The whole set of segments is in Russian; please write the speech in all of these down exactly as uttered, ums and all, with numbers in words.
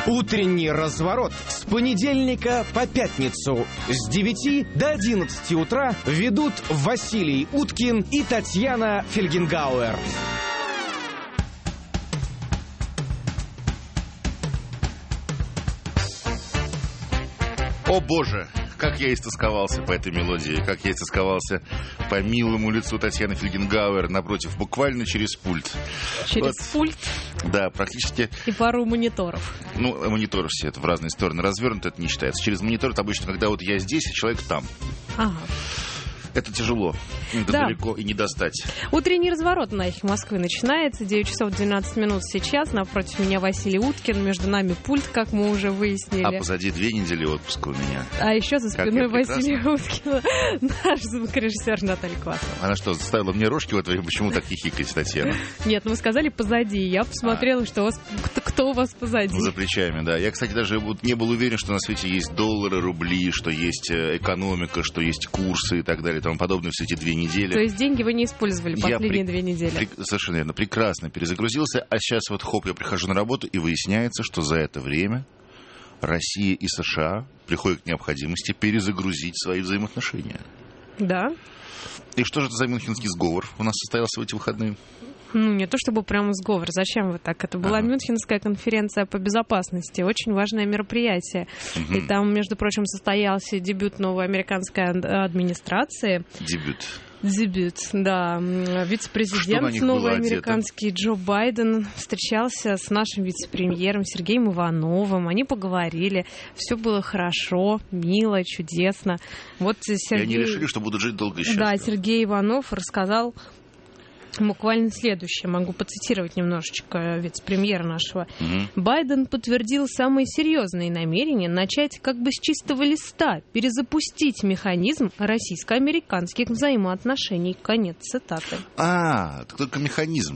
Утренний разворот с понедельника по пятницу с девяти до одиннадцати утра ведут Василий Уткин и Татьяна Фельгенгауэр. О боже, как я истосковался по этой мелодии, как я истосковался по милому лицу Татьяны Фельгенгауэр напротив, буквально через пульт. Через вот. Пульт? Да, практически. И пару мониторов. Ну, мониторы все это в разные стороны развернуты, это не считается. Через монитор это обычно, когда вот я здесь, а человек там. Ага. Это тяжело, это да. Далеко и не достать. Утренний разворот на «Эхе Москвы» начинается. девять часов двенадцать минут сейчас. Напротив меня Василий Уткин. Между нами пульт, как мы уже выяснили. А позади две недели отпуска у меня. А еще за спиной Василия Уткина наш звукорежиссер Наталья Квасова. Она что, заставила мне рожки? Вот вы почему так хихикаете, Татьяна? Нет, ну вы сказали позади. Я посмотрела, а. что у вас, кто, кто у вас позади. Ну, за плечами, да. Я, кстати, даже не был уверен, что на свете есть доллары, рубли, что есть экономика, что есть курсы и так далее. Тому подобное все эти две недели. То есть деньги вы не использовали последние при... две недели? При... Совершенно верно. Прекрасно перезагрузился. А сейчас вот хоп, я прихожу на работу, и выясняется, что за это время Россия и США приходят к необходимости перезагрузить свои взаимоотношения. Да. И что же это за мюнхенский сговор у нас состоялся в эти выходные? Ну, не то чтобы прямо сговор. Зачем вы так? Это была ага. Мюнхенская конференция по безопасности. Очень важное мероприятие. Угу. И там, между прочим, состоялся дебют новой американской администрации. Дебют. Дебют, да. Вице-президент новый американский Джо Байден встречался с нашим вице-премьером Сергеем Ивановым. Они поговорили. Все было хорошо, мило, чудесно. Вот Сергей... И они решили, что будут жить долго и счастливо. Да, Сергей Иванов рассказал буквально следующее. Могу процитировать немножечко вице-премьера нашего. Угу. Байден подтвердил самые серьезные намерения начать как бы с чистого листа, перезапустить механизм российско-американских взаимоотношений. Конец цитаты. А, только механизм.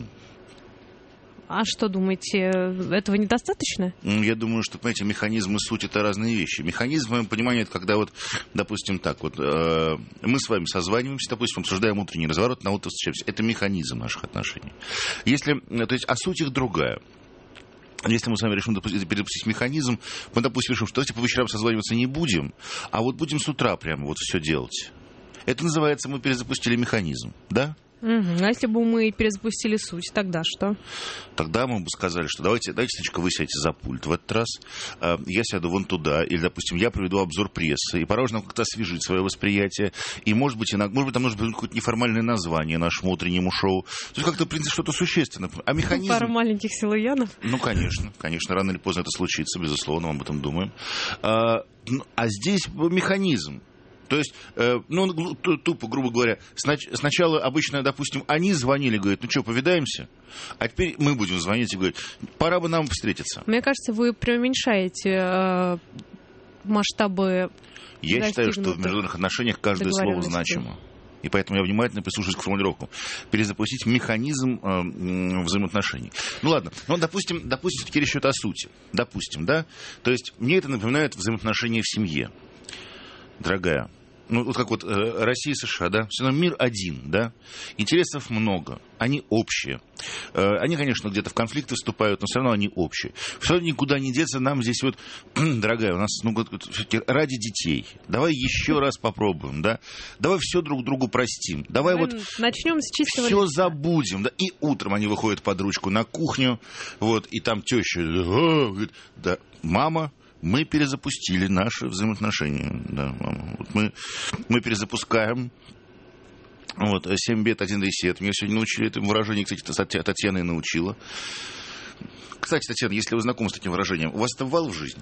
А что, думаете, этого недостаточно? Я думаю, что, понимаете, механизм и суть — это разные вещи. Механизм, в моем понимании, это когда вот, допустим, так вот, э, мы с вами созваниваемся, допустим, обсуждаем утренний разворот, на утро встречаемся. Это механизм наших отношений. Если, то есть, а суть их другая. Если мы с вами решим перезапустить механизм, мы, допустим, решим, что давайте по вечерам созваниваться не будем, а вот будем с утра прямо вот все делать. Это называется, мы перезапустили механизм, да? Угу. А если бы мы перезапустили суть, тогда что? Тогда мы бы сказали, что давайте, давайте, Сечка, вы сядете за пульт в этот раз, я сяду вон туда, или, допустим, я проведу обзор прессы, и пора уже нам как-то освежить свое восприятие, и, может быть, иногда, может быть, там нужно быть какое-то неформальное название нашему утреннему шоу, то есть как-то, в принципе, что-то существенное. А механизм... Пару маленьких силуянов? Ну, конечно, конечно, рано или поздно это случится, безусловно, мы об этом думаем. А, а здесь механизм. То есть, э, ну, тупо, грубо говоря, снач- сначала обычно, допустим, они звонили, говорят, ну что, повидаемся? А теперь мы будем звонить и говорить, пора бы нам встретиться. Мне кажется, вы преуменьшаете э, масштабы. Я считаю, что в международных отношениях каждое слово значимо. И поэтому я внимательно прислушаюсь к формулировкам. Перезапустить механизм э, взаимоотношений. Ну ладно, ну допустим, допустим, все-таки речь идет о сути. Допустим, да? То есть мне это напоминает взаимоотношения в семье. Дорогая, ну вот как вот э, Россия и США, да, все равно мир один, да, интересов много, они общие. Э, они, конечно, где-то в конфликты вступают, но все равно они общие. Все равно никуда не деться нам здесь вот, дорогая, у нас, ну, вот, ради детей, давай еще раз попробуем, да, давай все друг другу простим, давай Мы вот начнем с чистого все листа. забудем, да, и утром они выходят под ручку на кухню, вот, и там теща, говорит, да, мама, мы перезапустили наши взаимоотношения. Да, мама. Вот мы, мы перезапускаем. Вот, семь бед, один ресет. Меня сегодня научили этому выражению, кстати, Татьяна и научила. Кстати, Татьяна, если вы знакомы с таким выражением, у вас это бывало в жизни?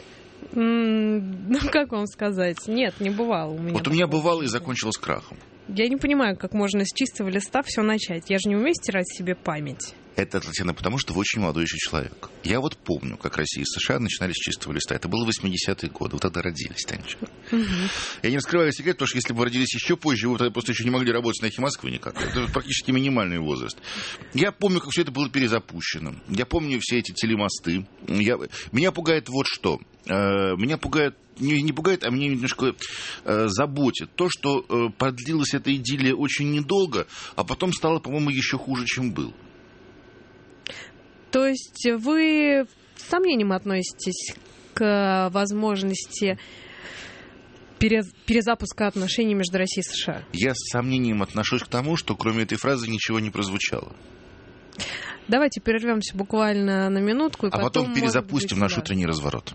Mm, ну, как вам сказать? Нет, не бывало у меня. Вот у меня бывало и закончилось крахом. Я не понимаю, как можно с чистого листа все начать. Я же не умею стирать себе память. Это, Татьяна, потому что вы очень молодой еще человек. Я вот помню, как Россия и США начинали с чистого листа. Это было восьмидесятые годы. Вы тогда родились, Танечка. Угу. Я не раскрываю секрет, потому что если бы вы родились еще позже, вы тогда просто еще не могли работать на «Эхе Москвы» никак. Это практически минимальный возраст. Я помню, как все это было перезапущено. Я помню все эти телемосты. Я... Меня пугает вот что. Меня пугает, не, не пугает, а меня немножко э, заботит то, что э, продлилась эта идиллия очень недолго, а потом стало, по-моему, еще хуже, чем был. То есть вы с сомнением относитесь к возможности перезапуска отношений между Россией и США? Я с сомнением отношусь к тому, что кроме этой фразы ничего не прозвучало. Давайте прервемся буквально на минутку. И а потом, потом перезапустим быть, наш да. утренний разворот.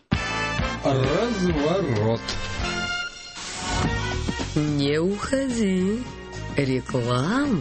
Разворот. Не уходи. Реклама.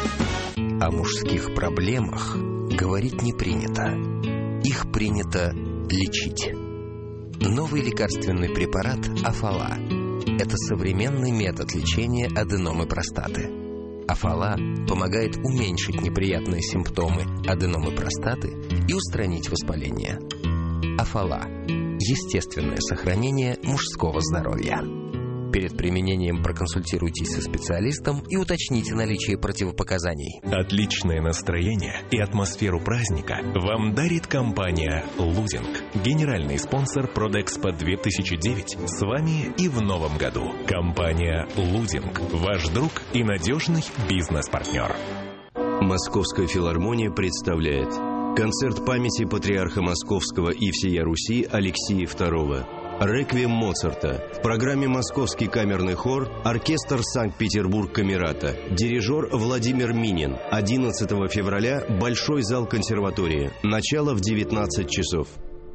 О мужских проблемах говорить не принято. Их принято лечить. Новый лекарственный препарат Афала. Это современный метод лечения аденомы простаты. Афала помогает уменьшить неприятные симптомы аденомы простаты и устранить воспаление. Афала. Естественное сохранение мужского здоровья. Перед применением проконсультируйтесь со специалистом и уточните наличие противопоказаний. Отличное настроение и атмосферу праздника вам дарит компания «Лузинг». Генеральный спонсор «Продэкспо две тысячи девять». С вами и в новом году. Компания «Лузинг». Ваш друг и надежный бизнес-партнер. Московская филармония представляет концерт памяти патриарха Московского и всея Руси Алексия второго. «Реквием Моцарта». В программе «Московский камерный хор», оркестр «Санкт-Петербург Камерата», дирижер Владимир Минин. одиннадцатого февраля, Большой зал консерватории. Начало в девятнадцать часов.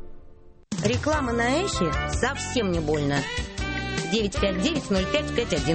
Реклама на Эхе совсем не больно. девять пять девять ноль пять пять один.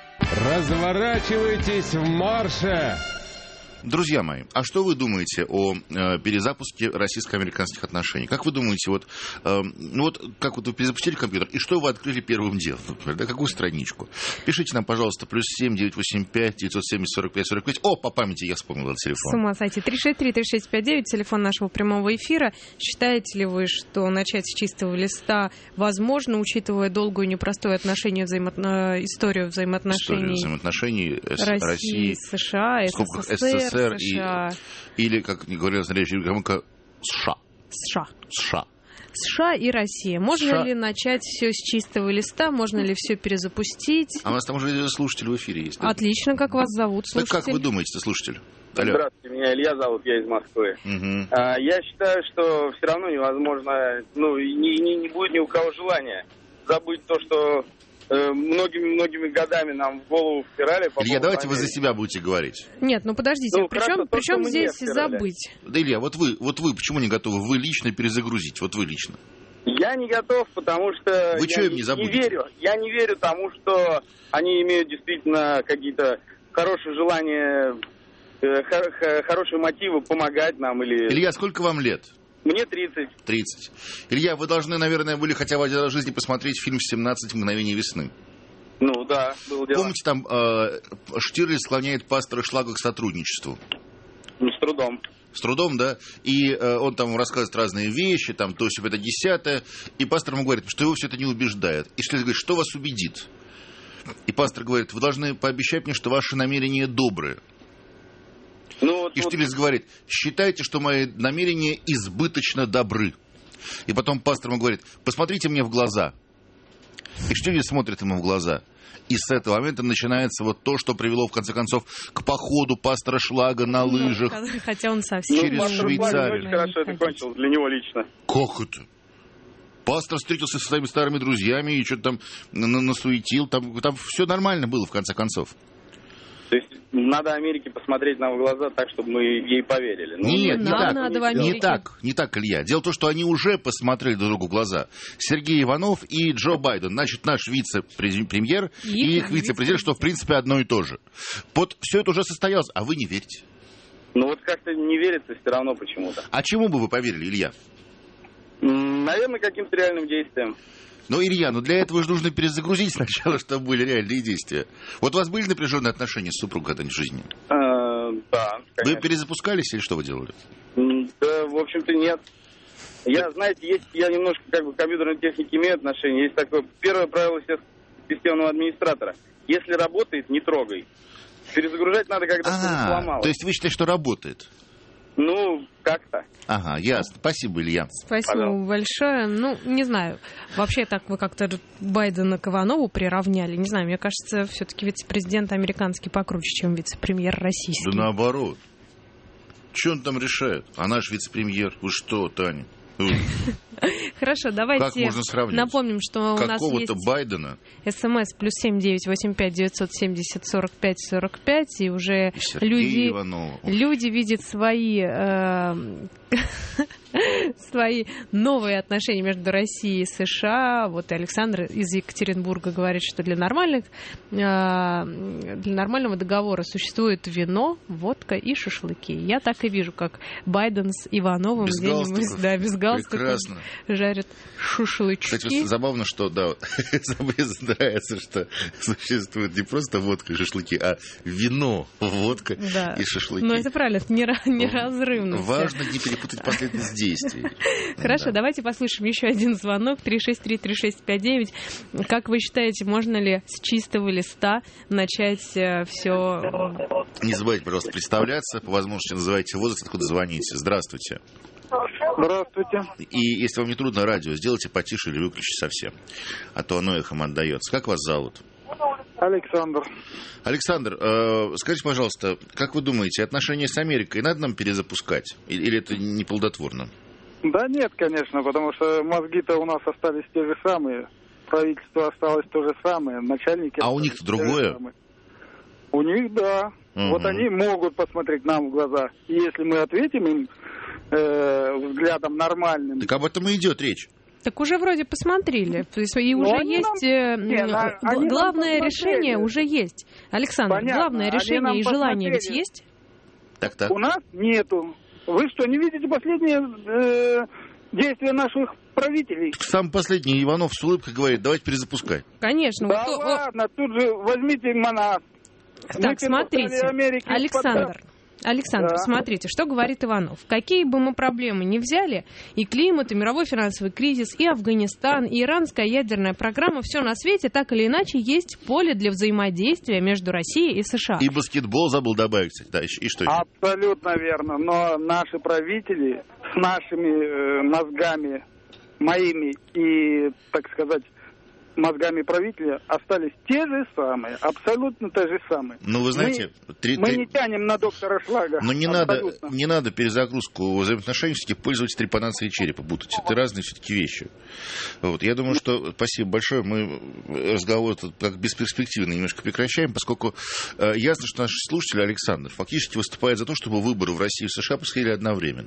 Разворачивайтесь в марше! Друзья мои, а что вы думаете о э, перезапуске российско-американских отношений? Как вы думаете, вот, э, ну вот, как вот вы перезапустили компьютер, и что вы открыли первым делом, например, да, какую страничку? Пишите нам, пожалуйста, плюс семь девятьсот восемьдесят пять девятьсот семьдесят сорок пять сорок пять. О, по памяти я вспомнил этот телефон. С ума сойти. три шесть три три шесть пять девять, телефон нашего прямого эфира. Считаете ли вы, что начать с чистого листа возможно, учитывая долгую непростую отношение, взаимоотно... историю взаимоотношений, историю взаимоотношений России, России, США, СССР, США. И, или, как говорят на речи громко, США. США. США. США и Россия. Можно США. ли начать все с чистого листа? Можно ли все перезапустить? А у нас там уже слушатель в эфире есть. Да? Отлично. Как вас зовут, слушатель? Так как вы думаете, слушатель? Алло. Здравствуйте, меня Илья зовут, я из Москвы. Угу. А, я считаю, что все равно невозможно, ну, не, не, не будет ни у кого желания забыть то, что многими-многими годами нам в голову втирали. По Илья, давайте вы за себя будете говорить. Нет, ну подождите, ну, причем, то, причем здесь забыть? Да, Илья, вот вы, вот вы почему не готовы? Вы лично перезагрузить, вот вы лично. Я не готов, потому что вы я им не, не верю. Я не верю тому, что они имеют действительно какие-то хорошие желания, хорошие мотивы помогать нам. Или... Илья, сколько вам лет? Мне тридцать. тридцать. Илья, вы должны, наверное, были хотя бы один раз в жизни посмотреть фильм «семнадцать мгновений весны». Ну, да, было дело. Помните, там э, Штирлиц склоняет пастора Шлага к сотрудничеству? Ну, с трудом. С трудом, да. И э, он там рассказывает разные вещи, там, то, все это десятое. И пастор ему говорит, что его все это не убеждает. И Штирлиц говорит, что вас убедит? И пастор говорит, вы должны пообещать мне, что ваши намерения добрые. Ну, вот, и Штирлиц вот... говорит, считайте, что мои намерения избыточно добры. И потом пастор ему говорит, посмотрите мне в глаза. И Штирлиц смотрит ему в глаза. И с этого момента начинается вот то, что привело, в конце концов, к походу пастора Шлага на лыжах. Ну, хотя он совсем через ну, Швейцарию. Очень хорошо это кончилось для него лично. Как это? Пастор встретился со своими старыми друзьями и что-то там насуетил. Там, там все нормально было, в конце концов. То есть надо Америке посмотреть нам в глаза так, чтобы мы ей поверили. Ну, Нет, не, не так. Надо не так. Не так, Илья. Дело в том, что они уже посмотрели друг другу в глаза. Сергей Иванов и Джо Байден. Значит, наш вице-премьер и, и их вице-президент, что в принципе одно и то же. Вот все это уже состоялось, а вы не верите. Ну вот как-то не верится все равно почему-то. А чему бы вы поверили, Илья? Наверное, каким-то реальным действием. Ну, Илья, ну для этого же нужно перезагрузить сначала, чтобы были реальные действия. Вот у вас были напряженные отношения с супругом когда-нибудь в жизни? А, да, конечно. Вы перезапускались или что вы делали? Да, в общем-то, нет. Я, знаете, есть, я немножко как бы к компьютерной технике имею отношение. Есть такое первое правило системного администратора. Если работает, не трогай. Перезагружать надо, когда что-то сломалось. То есть вы считаете, что работает? Ну, как-то. Ага, ясно. Спасибо, Илья. Спасибо Пожалуйста. большое. Ну, не знаю. Вообще так вы как-то Байдена к Иванову приравняли. Не знаю, мне кажется, все-таки вице-президент американский покруче, чем вице-премьер российский. Да наоборот. Что он там решает? А наш вице-премьер? Вы что, Таня? Хорошо, давайте напомним, что у нас есть какого-то Байдена. СМС плюс семь девять восемь пять девятьсот семьдесят сорок пять сорок пять, и уже и люди, люди видят свои э, свои новые отношения между Россией и США. Вот и Александр из Екатеринбурга говорит, что для нормальных э, для нормального договора существует вино, водка и шашлыки. Я так и вижу, как Байден с Ивановым без где-нибудь, галстуков. да, без галстуков. Прекрасно. Жарят шашлычки. Кстати, забавно, что, да, мне нравится, что существует не просто водка и шашлыки, а вино, водка да. и шашлыки. Ну, это правильно, это неразрывно. Важно не перепутать последовательность действий. Хорошо, да. Давайте послушаем еще один звонок. три шесть три три шесть пять девять. Как вы считаете, можно ли с чистого листа начать э, все... Не забывайте, пожалуйста, представляться. По возможности называйте возраст, откуда звоните. Здравствуйте. Здравствуйте. И если вам не трудно, радио сделайте потише или выключите совсем, а то оно эхом отдается. Как вас зовут? Александр. Александр, э, скажите, пожалуйста, как вы думаете, отношения с Америкой надо нам перезапускать? Или, или это не плодотворно? Да нет, конечно, потому что мозги-то у нас остались те же самые, правительство осталось то же самое, начальники... А у них-то другое? У них, да. Угу. Вот они могут посмотреть нам в глаза. И если мы ответим им э, взглядом нормальным... Так об этом и идет речь. Так уже вроде посмотрели. И уже Но есть... Нам... Нет, г- главное решение уже есть. Александр, понятно. Главное решение и желание ведь есть? Так, так. У нас нету. Вы что, не видите последние э, действия наших правителей? Самый последний Иванов с улыбкой говорит, давайте перезапускать. Конечно. Да вот, ладно, тут же возьмите монас. Так, смотрите, Александр, Александр, да. Смотрите, что говорит Иванов. Какие бы мы проблемы ни взяли, и климат, и мировой финансовый кризис, и Афганистан, и иранская ядерная программа, все на свете так или иначе есть поле для взаимодействия между Россией и США. И баскетбол забыл добавить, кстати. Да, и что еще? Абсолютно верно. Но наши правители с нашими э, мозгами, моими и, так сказать, мозгами правителя остались те же самые, абсолютно те же самые. Ну, вы знаете... Мы, три, мы три... не тянем на доктора Шлага. Но не надо, не надо перезагрузку взаимоотношений все-таки пользоваться трепанацией черепа путать. Это разные все-таки вещи. Вот. Я думаю, что... Спасибо большое. Мы разговор тут как бесперспективно немножко прекращаем, поскольку э, ясно, что наш слушатель Александр фактически выступает за то, чтобы выборы в России и в США происходили одновременно.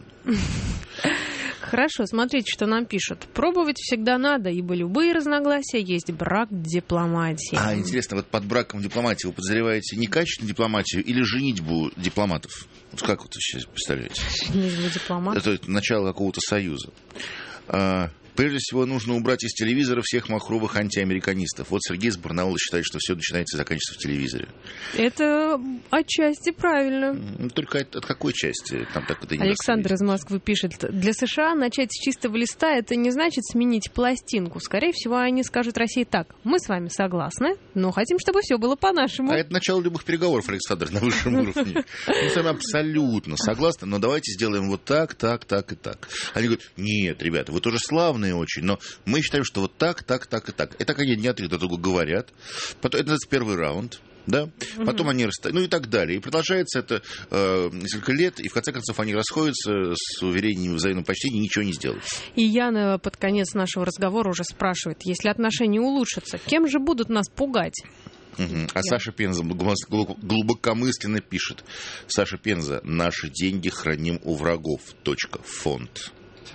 Хорошо, смотрите, что нам пишут. Пробовать всегда надо, ибо любые разногласия есть брак дипломатии. А, интересно, вот под браком дипломатии вы подозреваете некачественную дипломатию или женитьбу дипломатов? Вот как вот вы сейчас представляете? Женитьбу дипломатов? Это начало какого-то союза. А, прежде всего, нужно убрать из телевизора всех махровых антиамериканистов. Вот Сергей из Барнаула считает, что все начинается и заканчивается в телевизоре. Это отчасти правильно. Только от, от какой части? Там так это не Александр из Москвы пишет. Для США начать с чистого листа – это не значит сменить пластинку. Скорее всего, они скажут России так. Мы с вами согласны, но хотим, чтобы все было по-нашему. А это начало любых переговоров, Александр, на высшем уровне. Мы с вами абсолютно согласны, но давайте сделаем вот так, так, так и так. Они говорят, нет, ребята, вы тоже славные очень, но мы считаем, что вот так, так, так и так. И так они дня три друг другу говорят. Потом, это первый раунд. Да? Mm-hmm. Потом они расстаются, ну и так далее. И продолжается это э, несколько лет, и в конце концов они расходятся с уверениями в взаимном почтении, ничего не сделают. И Яна под конец нашего разговора уже спрашивает, если отношения улучшатся, кем же будут нас пугать? Uh-huh. А Саша Пенза глубокомысленно пишет. Саша Пенза, наши деньги храним у врагов. Точка. Фонд.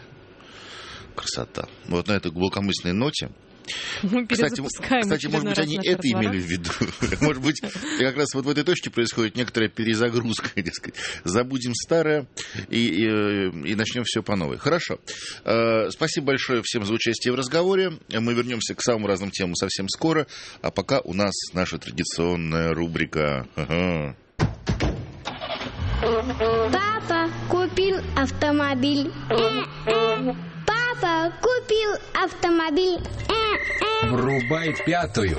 Красота. Вот на этой глубокомысленной ноте. Мы кстати, кстати может быть, они это имели в виду. Может быть, как раз вот в этой точке происходит некоторая перезагрузка, дескать. Забудем старое и, и, и начнем все по новой. Хорошо. Спасибо большое всем за участие в разговоре. Мы вернемся к самым разным темам совсем скоро. А пока у нас наша традиционная рубрика. Ага. Папа купил автомобиль. Папа купил автомобиль. Врубай пятую.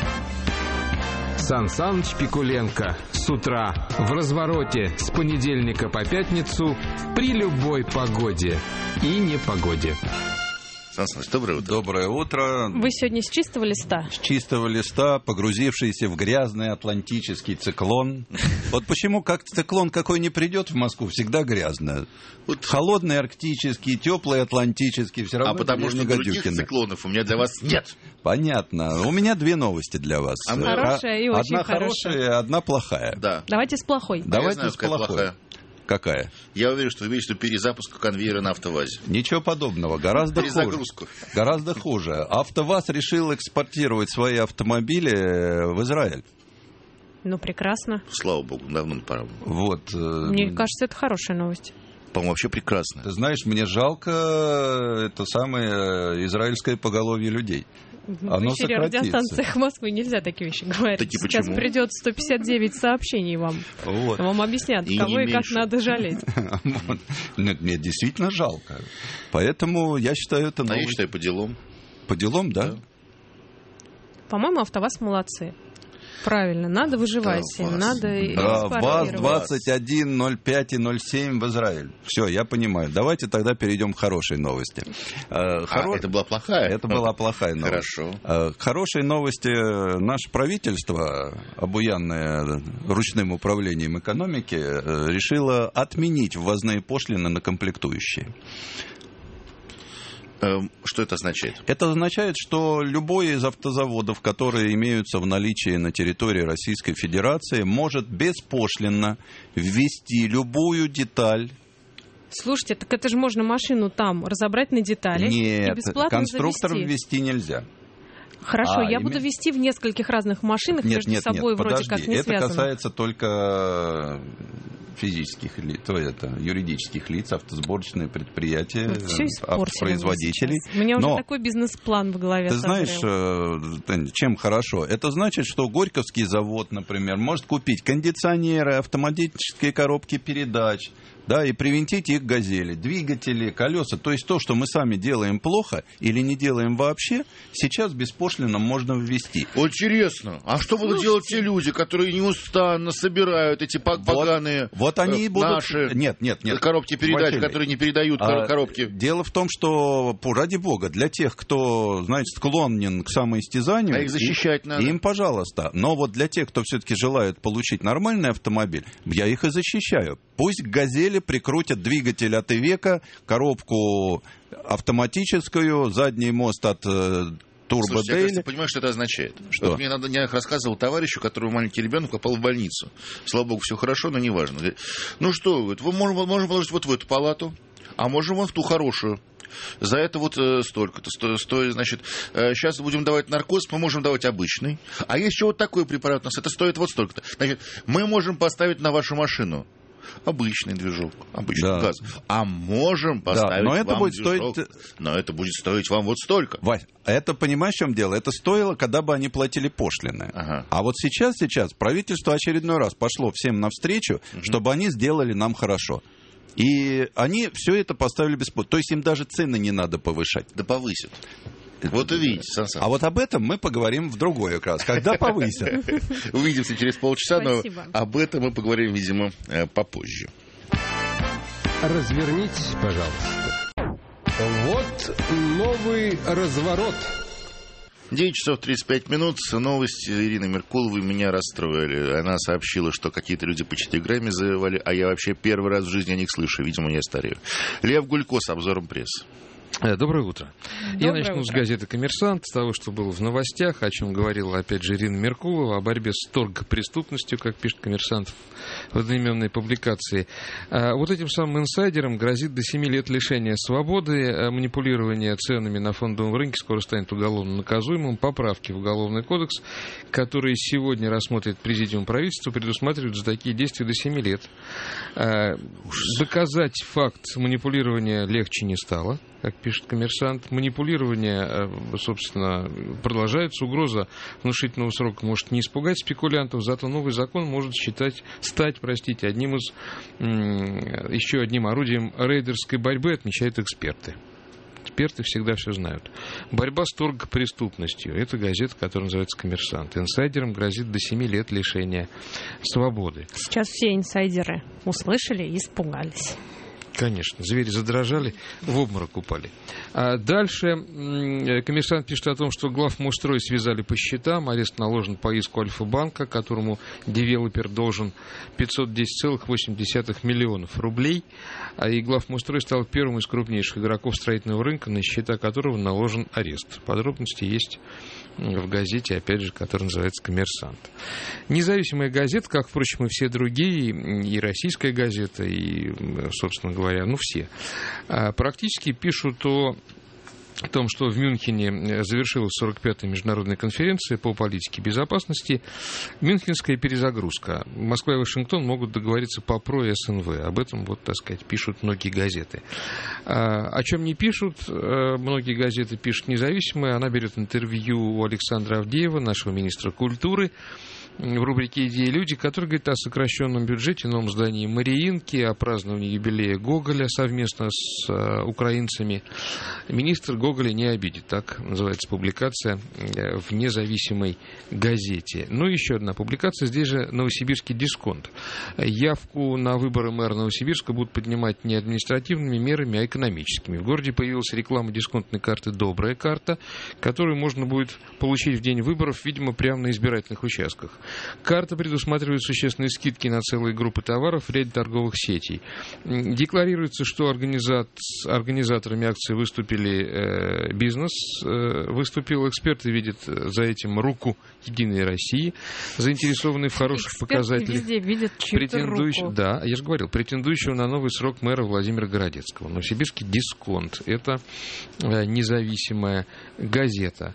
Сан Саныч Пикуленко с утра в развороте с понедельника по пятницу при любой погоде и непогоде. Сан Саныч, доброе утро. Доброе утро. Вы сегодня с чистого листа? С чистого листа, погрузившийся в грязный атлантический циклон. Вот почему как циклон какой не придет в Москву, всегда грязно. Вот холодный арктический, теплый атлантический, все равно. А потому что других циклонов у меня для вас нет. Понятно. У меня две новости для вас. Хорошая и очень хорошая. Одна хорошая, одна плохая. Да. Давайте с плохой. Давайте знаю, с плохой. Какая? Я уверен, что вы имеете в виду перезапуск конвейера на АвтоВАЗе. Ничего подобного. Гораздо хуже. Гораздо хуже. АвтоВАЗ решил экспортировать свои автомобили в Израиль. Ну, прекрасно. Слава богу, давно пора. Вот. Мне кажется, это хорошая новость. По-моему, вообще прекрасно. Ты знаешь, мне жалко это самое израильское поголовье людей. Оно в эфире радиостанциях Москвы нельзя такие вещи говорить. Таки Сейчас почему? придет сто пятьдесят девять сообщений вам. Вот. Вам объяснят, И кого и как надо жалеть. Нет, мне действительно жалко. Поэтому я считаю это новость. А я считаю по делам. По делам, да? По-моему, АвтоВАЗ молодцы. Правильно, надо выживать им, надо ВАЗ двадцать один ноль пять и ноль семь в Израиль. Все, я понимаю. Давайте тогда перейдем к хорошей новости. А, Хоро... это была плохая? Это была плохая новость. Хорошо. К хорошей новости наше правительство, обуянное ручным управлением экономики, решило отменить ввозные пошлины на комплектующие. Что это означает? Это означает, что любой из автозаводов, которые имеются в наличии на территории Российской Федерации, может беспошлинно ввести любую деталь. Слушайте, так это же можно машину там разобрать на детали. Нет, и бесплатно конструктор завести. ввести нельзя. Хорошо, а, я име... буду вести в нескольких разных машинах нет, между нет, собой нет, вроде подожди. как не это связано. Это касается только физических лиц, то это юридических лиц, автосборочные предприятия, автопроизводителей. У меня Но уже такой бизнес-план в голове. Ты созрел. знаешь, чем хорошо? Это значит, что Горьковский завод, например, может купить кондиционеры, автоматические коробки передач, да, и привинтить их к «Газели», двигатели, колеса. То есть то, что мы сами делаем плохо или не делаем вообще, сейчас беспошлинно можно ввести. Интересно. А что будут делать те люди, которые неустанно собирают эти поганые вот, вот они и будут... наши нет, нет, нет. коробки передач, Василий, которые не передают а, коробки? Дело в том, что, ради бога, для тех, кто, значит, склонен к самоистязанию... А их защищать им, надо. Им, пожалуйста. Но вот для тех, кто все-таки желает получить нормальный автомобиль, я их и защищаю. Пусть к «Газели» прикрутят двигатель от Ивека, коробку автоматическую, задний мост от э, Турбо Слушайте, Дейли. Я, понимаю, что это означает. Что? Вот мне надо, я рассказывал товарищу, которого маленький ребенок попал в больницу. Слава богу, все хорошо, но неважно. Говорит, ну что, говорит, мы можем, можем положить вот в эту палату, а можем вот в ту хорошую. За это вот э, столько-то. Сто, сто, значит, э, сейчас будем давать наркоз, мы можем давать обычный. А есть еще вот такой препарат у нас, это стоит вот столько-то. Значит, мы можем поставить на вашу машину обычный движок, обычный да. газ. А можем поставить да, но это вам будет движок, стоить... но это будет стоить вам вот столько. Вась, это понимаешь, в чем дело? Это стоило, когда бы они платили пошлины. Ага. А вот сейчас, сейчас правительство очередной раз пошло всем навстречу, угу. чтобы они сделали нам хорошо. И они все это поставили бесплатно. То есть им даже цены не надо повышать. Да повысят. Вот увидите, Сан Саныч. А вот об этом мы поговорим в другой раз, когда повысят. Увидимся через полчаса, но об этом мы поговорим, видимо, попозже. Развернитесь, пожалуйста. Вот новый разворот. девять часов тридцать пять минут. Новости Ирины Меркуловой меня расстроили. Она сообщила, что какие-то люди по четыре завоевали, а я вообще первый раз в жизни о них слышу. Видимо, я старею. Лев Гулько с обзором прессы. Доброе утро. Доброе Я начну утро. с газеты «Коммерсант», с того, что было в новостях, о чем говорила, опять же, Ирина Меркулова, о борьбе с торгопреступностью, как пишет «Коммерсант» в одноименной публикации. Вот этим самым инсайдерам грозит до семи лет лишения свободы, манипулирование ценами на фондовом рынке скоро станет уголовно наказуемым. Поправки в Уголовный кодекс, которые сегодня рассмотрит Президиум правительства, предусматривают за такие действия до семи лет. Доказать факт манипулирования легче не стало, как пишет «Коммерсант». Манипулирование, собственно, продолжается. Угроза внушительного срока может не испугать спекулянтов, зато новый закон может считать, стать, простите, одним из, еще одним орудием рейдерской борьбы, отмечают эксперты. Эксперты всегда все знают. Борьба с торгопреступностью. Это газета, которая называется «Коммерсант». Инсайдерам грозит до семи лет лишения свободы. Сейчас все инсайдеры услышали и испугались. Конечно, звери задрожали, в обморок упали. А дальше «Коммерсант» пишет о том, что главмострой связали по счетам, арест наложен по иску Альфа-банка, которому девелопер должен пятьсот десять целых восемь десятых миллионов рублей, а и главмострой стал первым из крупнейших игроков строительного рынка, на счета которого наложен арест. Подробности есть в газете, опять же, которая называется «Коммерсант». Независимая газета, как, впрочем, и все другие, и российская газета, и, собственно говоря, ну, все, практически пишут о о том, что в Мюнхене завершилась сорок пятая международная конференция по политике безопасности. Мюнхенская перезагрузка. Москва и Вашингтон могут договориться по ПРО и СНВ. Об этом, вот, так сказать, пишут многие газеты. А, о чем не пишут, многие газеты пишут независимые. Она берет интервью у Александра Авдеева, нашего министра культуры, в рубрике «Идеи и люди», который говорит о сокращенном бюджете, новом здании Мариинки, о праздновании юбилея Гоголя совместно с э, украинцами. Министр Гоголя не обидит, так называется публикация в независимой газете. Ну и еще одна публикация, здесь же новосибирский дисконт. Явку на выборы мэра Новосибирска будут поднимать не административными мерами, а экономическими. В городе появилась реклама дисконтной карты «Добрая карта», которую можно будет получить в день выборов, видимо, прямо на избирательных участках. Карта предусматривает существенные скидки на целые группы товаров в ряде торговых сетей. Декларируется, что организат... организаторами акции выступили э, бизнес, э, выступил, эксперты видят за этим руку «Единой России», заинтересованные в хороших эксперты показателях. Везде видят чью-то руку. Да, я же говорил, претендующего на новый срок мэра Владимира Городецкого. Новосибирский дисконт. Это э, независимая газета.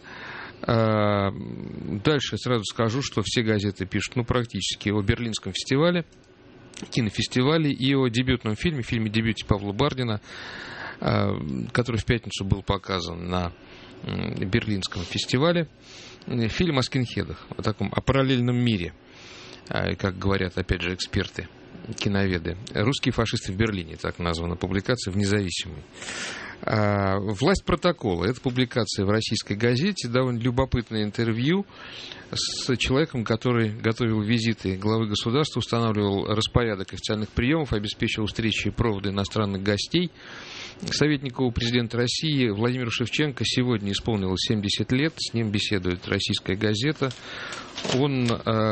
Дальше сразу скажу, что все газеты пишут, ну, практически о Берлинском фестивале, кинофестивале и о дебютном фильме, фильме-дебюте Павла Бардина, который в пятницу был показан на Берлинском фестивале. Фильм о скинхедах, о таком, о параллельном мире, как говорят, опять же, эксперты, киноведы. «Русские фашисты в Берлине», так названа публикация в «Независимой». «Власть протокола» — это публикация в российской газете, довольно любопытное интервью с человеком, который готовил визиты главы государства, устанавливал распорядок официальных приемов, обеспечивал встречи и проводы иностранных гостей. Советнику президента России Владимиру Шевченко сегодня исполнилось семьдесят лет, с ним беседует российская газета. Он,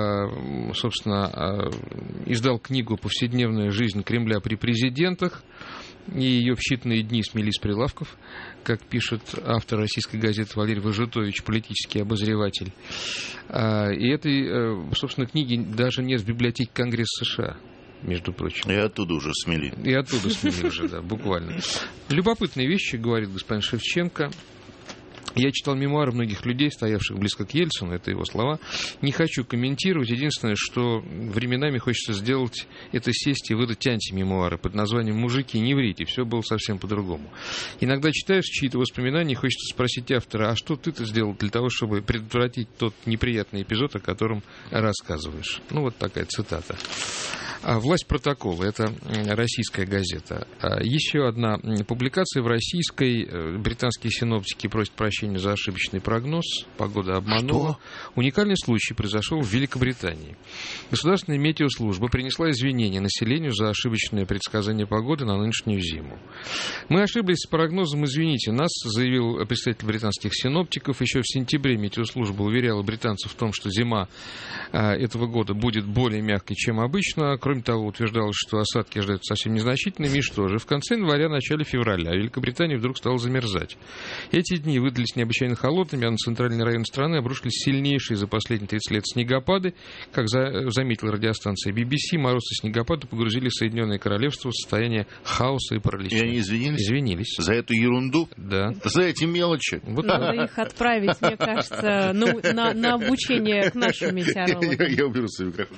собственно, издал книгу «Повседневная жизнь Кремля при президентах», и ее в считанные дни смели с прилавков, как пишет автор российской газеты Валерий Важутович, политический обозреватель. И этой, собственно, книги даже нет в библиотеке Конгресса США, между прочим. И оттуда уже смели. И оттуда смели уже, да, буквально. Любопытные вещи, говорит господин Шевченко. Я читал мемуары многих людей, стоявших близко к Ельцину, это его слова. Не хочу комментировать. Единственное, что временами хочется сделать, это сесть и выдать антимемуары под названием «Мужики, не врите». Все было совсем по-другому. Иногда читаешь чьи-то воспоминания, хочется спросить автора, а что ты-то сделал для того, чтобы предотвратить тот неприятный эпизод, о котором рассказываешь? Ну, вот такая цитата. «Власть протокола» — это российская газета. Еще одна публикация в российской. Британские синоптики просят прощения за ошибочный прогноз. Погода обманула. Что? Уникальный случай произошел в Великобритании. Государственная метеослужба принесла извинения населению за ошибочное предсказание погоды на нынешнюю зиму. «Мы ошиблись с прогнозом, извините нас», заявил представитель британских синоптиков. Еще в сентябре метеослужба уверяла британцев в том, что зима этого года будет более мягкой, чем обычно. Кроме того, утверждалось, что осадки ожидаются совсем незначительными. И что же? В конце января, начале февраля Великобритания вдруг стала замерзать. Эти дни выдались необычайно холодными, а на центральный район страны обрушились сильнейшие за последние тридцать лет снегопады. Как за, заметила радиостанция би би си, мороз и снегопады погрузили Соединенное Королевство в состояние хаоса и паралича. И они извинились? Извинились. За эту ерунду? Да. За эти мелочи? Вот надо их отправить, мне кажется, ну, на, на обучение к нашим метеорологам. Я, я уберу свой микрофон.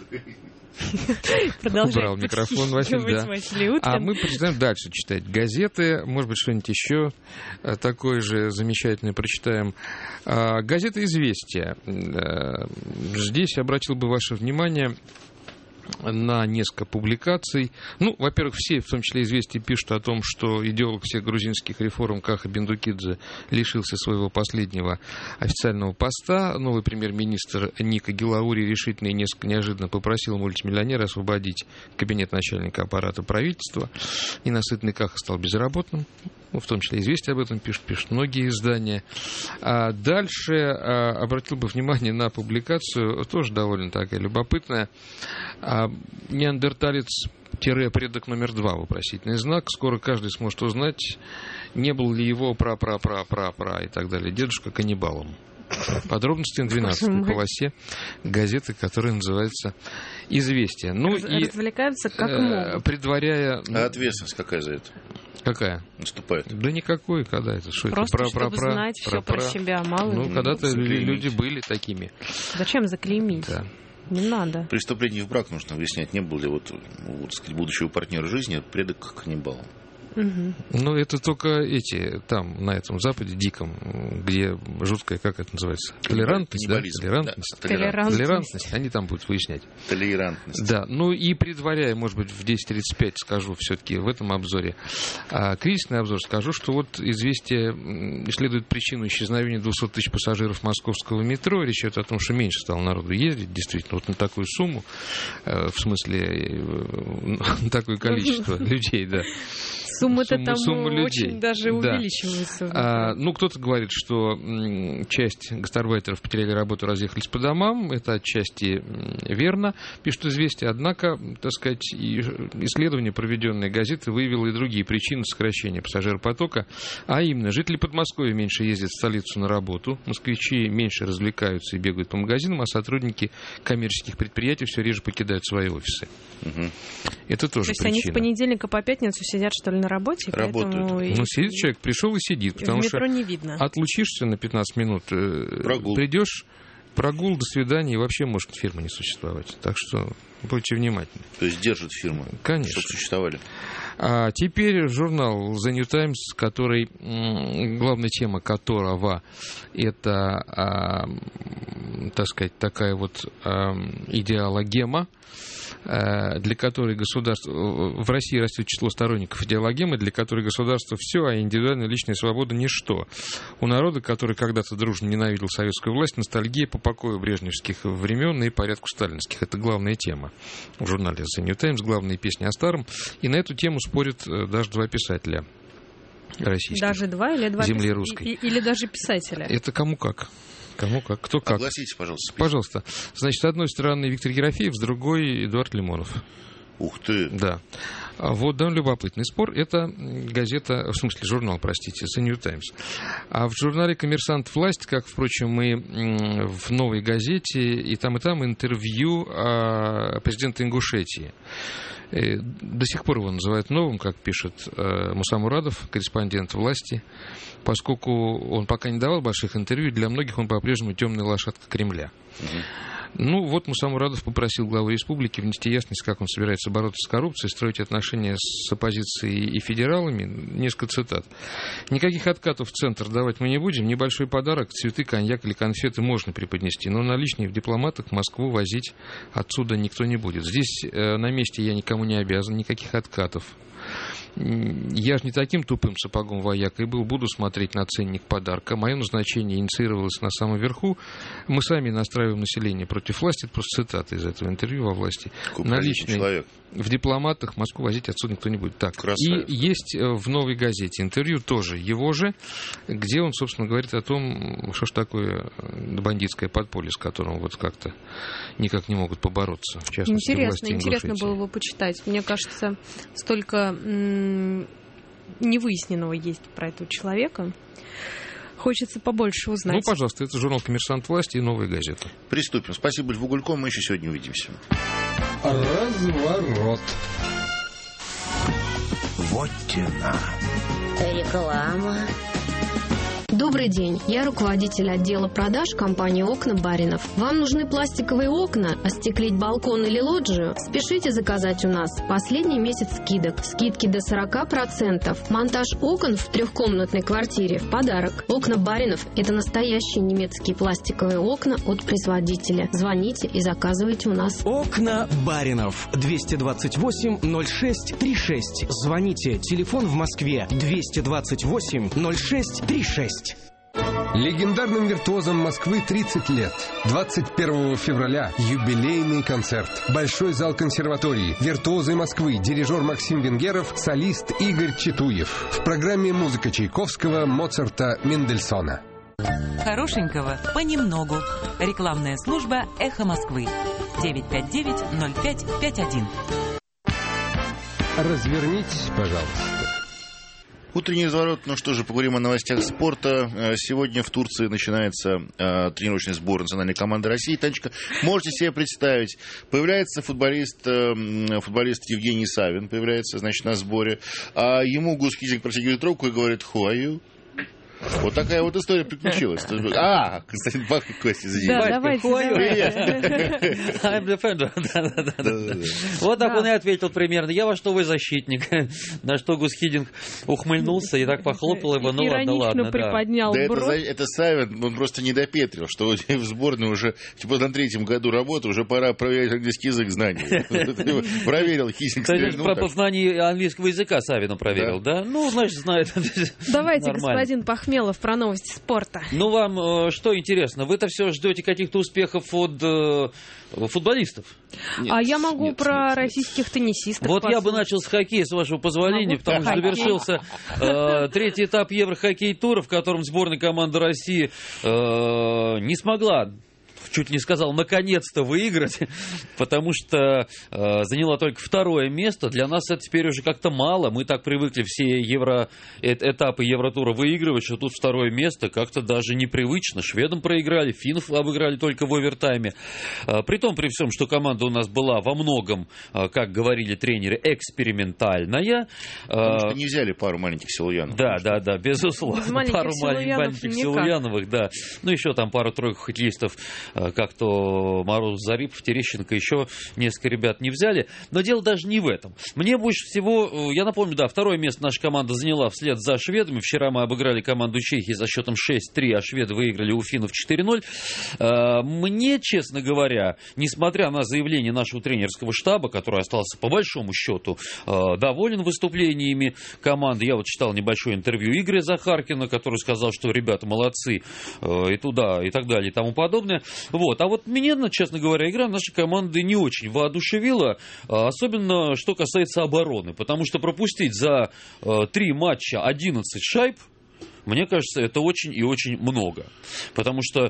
Убрал микрофон, Василий, да. Василий а мы продолжаем дальше читать газеты. Может быть, что-нибудь еще такое же замечательное прочитаем. Газета «Известия». Здесь обратил бы ваше внимание на несколько публикаций. Ну, во-первых, все, в том числе «Известия», пишут о том, что идеолог всех грузинских реформ Каха Бендукидзе лишился своего последнего официального поста. Новый премьер-министр Ника Гилаури решительно и несколько неожиданно попросил мультимиллионера освободить кабинет начальника аппарата правительства. Ненасытный Каха стал безработным. Ну, в том числе «Известия» об этом пишут, пишут многие издания. А дальше а, обратил бы внимание на публикацию, тоже довольно такая любопытная. А, неандерталец-предок номер два, вопросительный знак. Скоро каждый сможет узнать, не был ли его пра-пра-пра-пра-пра и так далее дедушка каннибалом. Подробности на двенадцатой полосе газеты, которая называется «Известия». Ну, Раз, и, развлекаются как могут. Предваряя... А ответственность какая за это? Какая? Наступает. Да никакой, когда это? Что Просто это? чтобы про, знать про, все про, про себя. Мало ну, когда-то люди были такими. Зачем заклеймить? Да. Не надо. Преступление в брак нужно выяснять, не был ли вот, вот сказать, будущего партнера жизни предок каннибала. Угу. Ну, это только эти, там, на этом Западе диком, где жуткая, как это называется? Толерантность, да? Толерантность. Да, толерантность. Толерантность. Они там будут выяснять. Толерантность. Да, ну и предваряя, может быть, в десять тридцать пять скажу все-таки в этом обзоре, а, кризисный обзор, скажу, что вот «Известия» исследует причину исчезновения двухсот тысяч пассажиров московского метро. Речь идет о том, что меньше стало народу ездить, действительно, вот на такую сумму, в смысле, на такое количество людей, да. Сумма-то сумма, там сумма очень людей. даже увеличивается. Да. А, ну, кто-то говорит, что м, часть гастарбайтеров потеряли работу, разъехались по домам. Это отчасти м, верно, пишут «Известия». Однако, так сказать, исследование, проведенное газетой, выявило и другие причины сокращения пассажиропотока. А именно, жители Подмосковья меньше ездят в столицу на работу, москвичи меньше развлекаются и бегают по магазинам, а сотрудники коммерческих предприятий все реже покидают свои офисы. Угу. Это тоже причина. То есть они с понедельника по пятницу сидят, что ли, на работе? Работают. Ну, сидит человек, пришел и сидит, потому в метро что не видно. Отлучишься на пятнадцать минут, прогул. Придешь, прогул, до свидания, и вообще может фирма не существовать. Так что будьте внимательны. То есть держат фирмы, конечно, чтобы существовали. А теперь журнал The New Times, который, главная тема которого это, а, так сказать, такая вот а, идеологема, для которой государство... В России растет число сторонников идеологемы, для которой государство все, а индивидуальная личная свобода ничто. У народа, который когда-то дружно ненавидел советскую власть, ностальгия по покою брежневских времен и порядку сталинских. Это главная тема в журнале The New Times, главные песни о старом. И на эту тему спорят даже два писателя российских. Даже два или два земли пис... русской. И, или даже писателя. Это кому как. Кому как, кто как. Огласите, пожалуйста. Пожалуйста. Значит, с одной стороны Виктор Ерофеев, с другой Эдуард Лимонов. Ух ты! Да. Вот довольно любопытный спор. Это газета, в смысле журнал, простите, The New Times. А в журнале «Коммерсант. Власть», как, впрочем, и в «Новой газете», и там, и там интервью президента Ингушетии. До сих пор его называют новым, как пишет Муса Мурадов, корреспондент «Власти», поскольку он пока не давал больших интервью, для многих он по-прежнему темная лошадка Кремля. Угу. Ну, вот Муса Мурадов попросил главу республики внести ясность, как он собирается бороться с коррупцией, строить отношения с оппозицией и федералами. Несколько цитат. «Никаких откатов в центр давать мы не будем. Небольшой подарок, цветы, коньяк или конфеты можно преподнести, но наличные в дипломатах в Москву возить отсюда никто не будет. Здесь э, на месте я никому не обязан, никаких откатов. Я же не таким тупым сапогом воякой был, буду смотреть на ценник подарка. Мое назначение инициировалось на самом верху. Мы сами настраиваем население против власти». Это просто цитата из этого интервью во «Власти». Наличные в дипломатах Москву возить отсюда никто не будет. Так. И есть в «Новой газете» интервью тоже его же, где он, собственно, говорит о том, что ж такое бандитское подполье, с которым вот как-то никак не могут побороться. В частности, интересно, власти интересно Ингушетии. было бы почитать. Мне кажется, столько м- невыясненного есть про этого человека. Хочется побольше узнать. Ну, пожалуйста, это журнал «Коммерсант. Власти» и «Новая газета». Приступим. Спасибо Льву Гулько, мы еще сегодня увидимся. Разворот. Вотчина. Реклама. Добрый Добрый день, я руководитель отдела продаж компании «Окна Баринов». Вам нужны пластиковые окна, остеклить балкон или лоджию? Спешите заказать у нас. Последний месяц скидок. Скидки до сорок процентов. Монтаж окон в трехкомнатной квартире в подарок. «Окна Баринов» — это настоящие немецкие пластиковые окна от производителя. Звоните и заказывайте у нас. «Окна Баринов». двести двадцать восемь ноль шесть тридцать шесть. Звоните. Телефон в Москве двести двадцать восемь ноль шесть тридцать шесть. Легендарным виртуозам Москвы тридцать лет. двадцать первого февраля юбилейный концерт. Большой зал консерватории. Виртуозы Москвы. Дирижер Максим Венгеров, солист Игорь Читуев. В программе музыка Чайковского, Моцарта, Мендельсона. Хорошенького понемногу. Рекламная служба «Эхо Москвы». девять пять девять ноль пять пять один. Развернитесь, пожалуйста. Утренний разворот. Ну что же, поговорим о новостях спорта. Сегодня в Турции начинается э, тренировочный сбор национальной команды России. Танечка, можете себе представить, появляется футболист, э, футболист Евгений Савин, появляется, значит, на сборе, а ему Гус Хидинг протягивает трубку и говорит: «Who are you?» Вот такая вот история приключилась. А, Константин Бак и Костя, извините. Да, давайте. I'm defender. Вот так он и ответил примерно. Я ваш новый защитник. На что Гус Хидинг ухмыльнулся и так похлопал его. Ну ладно, ладно. Иронично приподнял бровь. Это Савин, он просто не допетрил, что в сборной уже типа на третьем году работы уже пора проверять английский язык знаний. Проверил Хидинг. Про знание английского языка Савина проверил, да? Ну, значит, знает. Давайте, господин Пахмелов, про новости спорта. Ну, вам э, что интересно? Вы-то все ждете каких-то успехов от э, футболистов? Нет, а я могу нет, про нет, российских теннисистов. Вот послушать. Я бы начал с хоккея, с вашего позволения, могу? Потому что завершился э, третий этап Еврохоккей-тура, в котором сборная команды России э, не смогла, чуть не сказал, наконец-то выиграть, потому что э, заняла только второе место. Для нас это теперь уже как-то мало. Мы так привыкли все евро, э, этапы Евротура выигрывать, что тут второе место как-то даже непривычно. Шведам проиграли, финнов обыграли только в овертайме. Э, при том, при всем, что команда у нас была во многом, э, как говорили тренеры, экспериментальная. Э, Потому что не взяли пару маленьких Силуянов. Да, да, да, безусловно. Пару маленьких Силуяновых, да. Ну, еще там пару-тройку хоккеистов, как то Мороз, Зарипов, Терещенко, еще несколько ребят не взяли. Но дело даже не в этом. Мне больше всего, я напомню, да, второе место наша команда заняла вслед за шведами. Вчера мы обыграли команду Чехии за счетом шесть три, а шведы выиграли у финнов четыре ноль. Мне, честно говоря, несмотря на заявление нашего тренерского штаба, который остался по большому счету доволен выступлениями команды, я вот читал небольшое интервью Игоря Захаркина, который сказал, что ребята молодцы и туда, и так далее, и тому подобное. Вот. А вот меня, честно говоря, игра нашей команды не очень воодушевила, особенно что касается обороны, потому что пропустить за три матча одиннадцать шайб, мне кажется, это очень и очень много. Потому что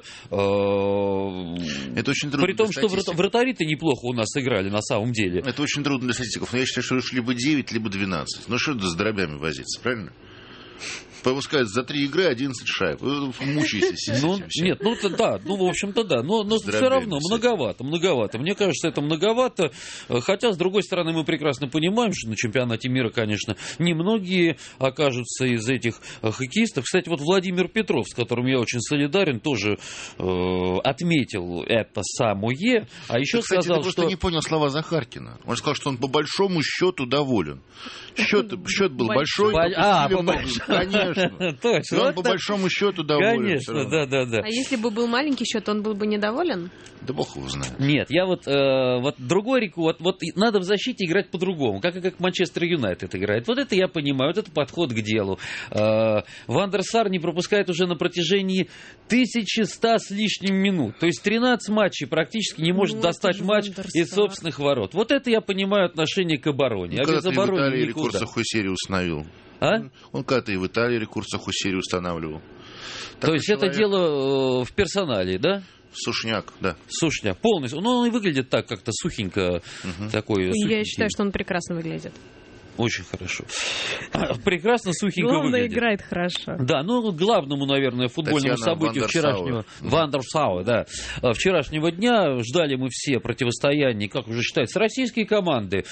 э, это очень трудно при том, что вратари-то неплохо у нас играли на самом деле. Это очень трудно для статистиков. Но я считаю, что уж либо девять, либо двенадцать. Ну что это с дробями возиться, правильно? Выпускают за три игры одиннадцать шайб. Мучаетесь. Ну, нет, ну да, ну в общем-то да. Но, но все равно многовато, многовато. Мне кажется, это многовато. Хотя, с другой стороны, мы прекрасно понимаем, что на чемпионате мира, конечно, немногие окажутся из этих хоккеистов. Кстати, вот Владимир Петров, с которым я очень солидарен, тоже э, отметил это самое. А еще ты, кстати, сказал, ты что... просто не понял слова Захаркина. Он сказал, что он по большому счету доволен. Счет, счет был большой. большой а, по большому. Конечно. Точно. Но он по большому счету доволен. Конечно, да, да, да. А если бы был маленький счет, он был бы недоволен? Да бог его знает. Нет, я вот, э, вот другой реку, вот, вот надо в защите играть по-другому, как, как Манчестер Юнайтед играет. Вот это я понимаю, вот это подход к делу. Э, Ван дер Сар не пропускает уже на протяжении тысячи ста с лишним минут. То есть тринадцать матчей практически не может ну, достать матч из собственных ворот. Вот это я понимаю отношение к обороне. Ну, а без обороны никуда. Рекорд сухой серии установил. А? Он когда-то и в Италии рекорд сухой серии устанавливал. Так То есть человек... это дело э, в персонале, да? Сушняк, да. Сушняк, полностью. Ну, он и выглядит так, как-то сухенько. Угу. Такой, Я сухенький. считаю, что он прекрасно выглядит. Очень хорошо. Прекрасно, сухенько Главное, выглядит. играет хорошо. Да, ну, к главному, наверное, футбольному Татьяна событию вчерашнего... Вандерсауэ, да. Вчерашнего дня ждали мы все противостояния, как уже считается, российские команды.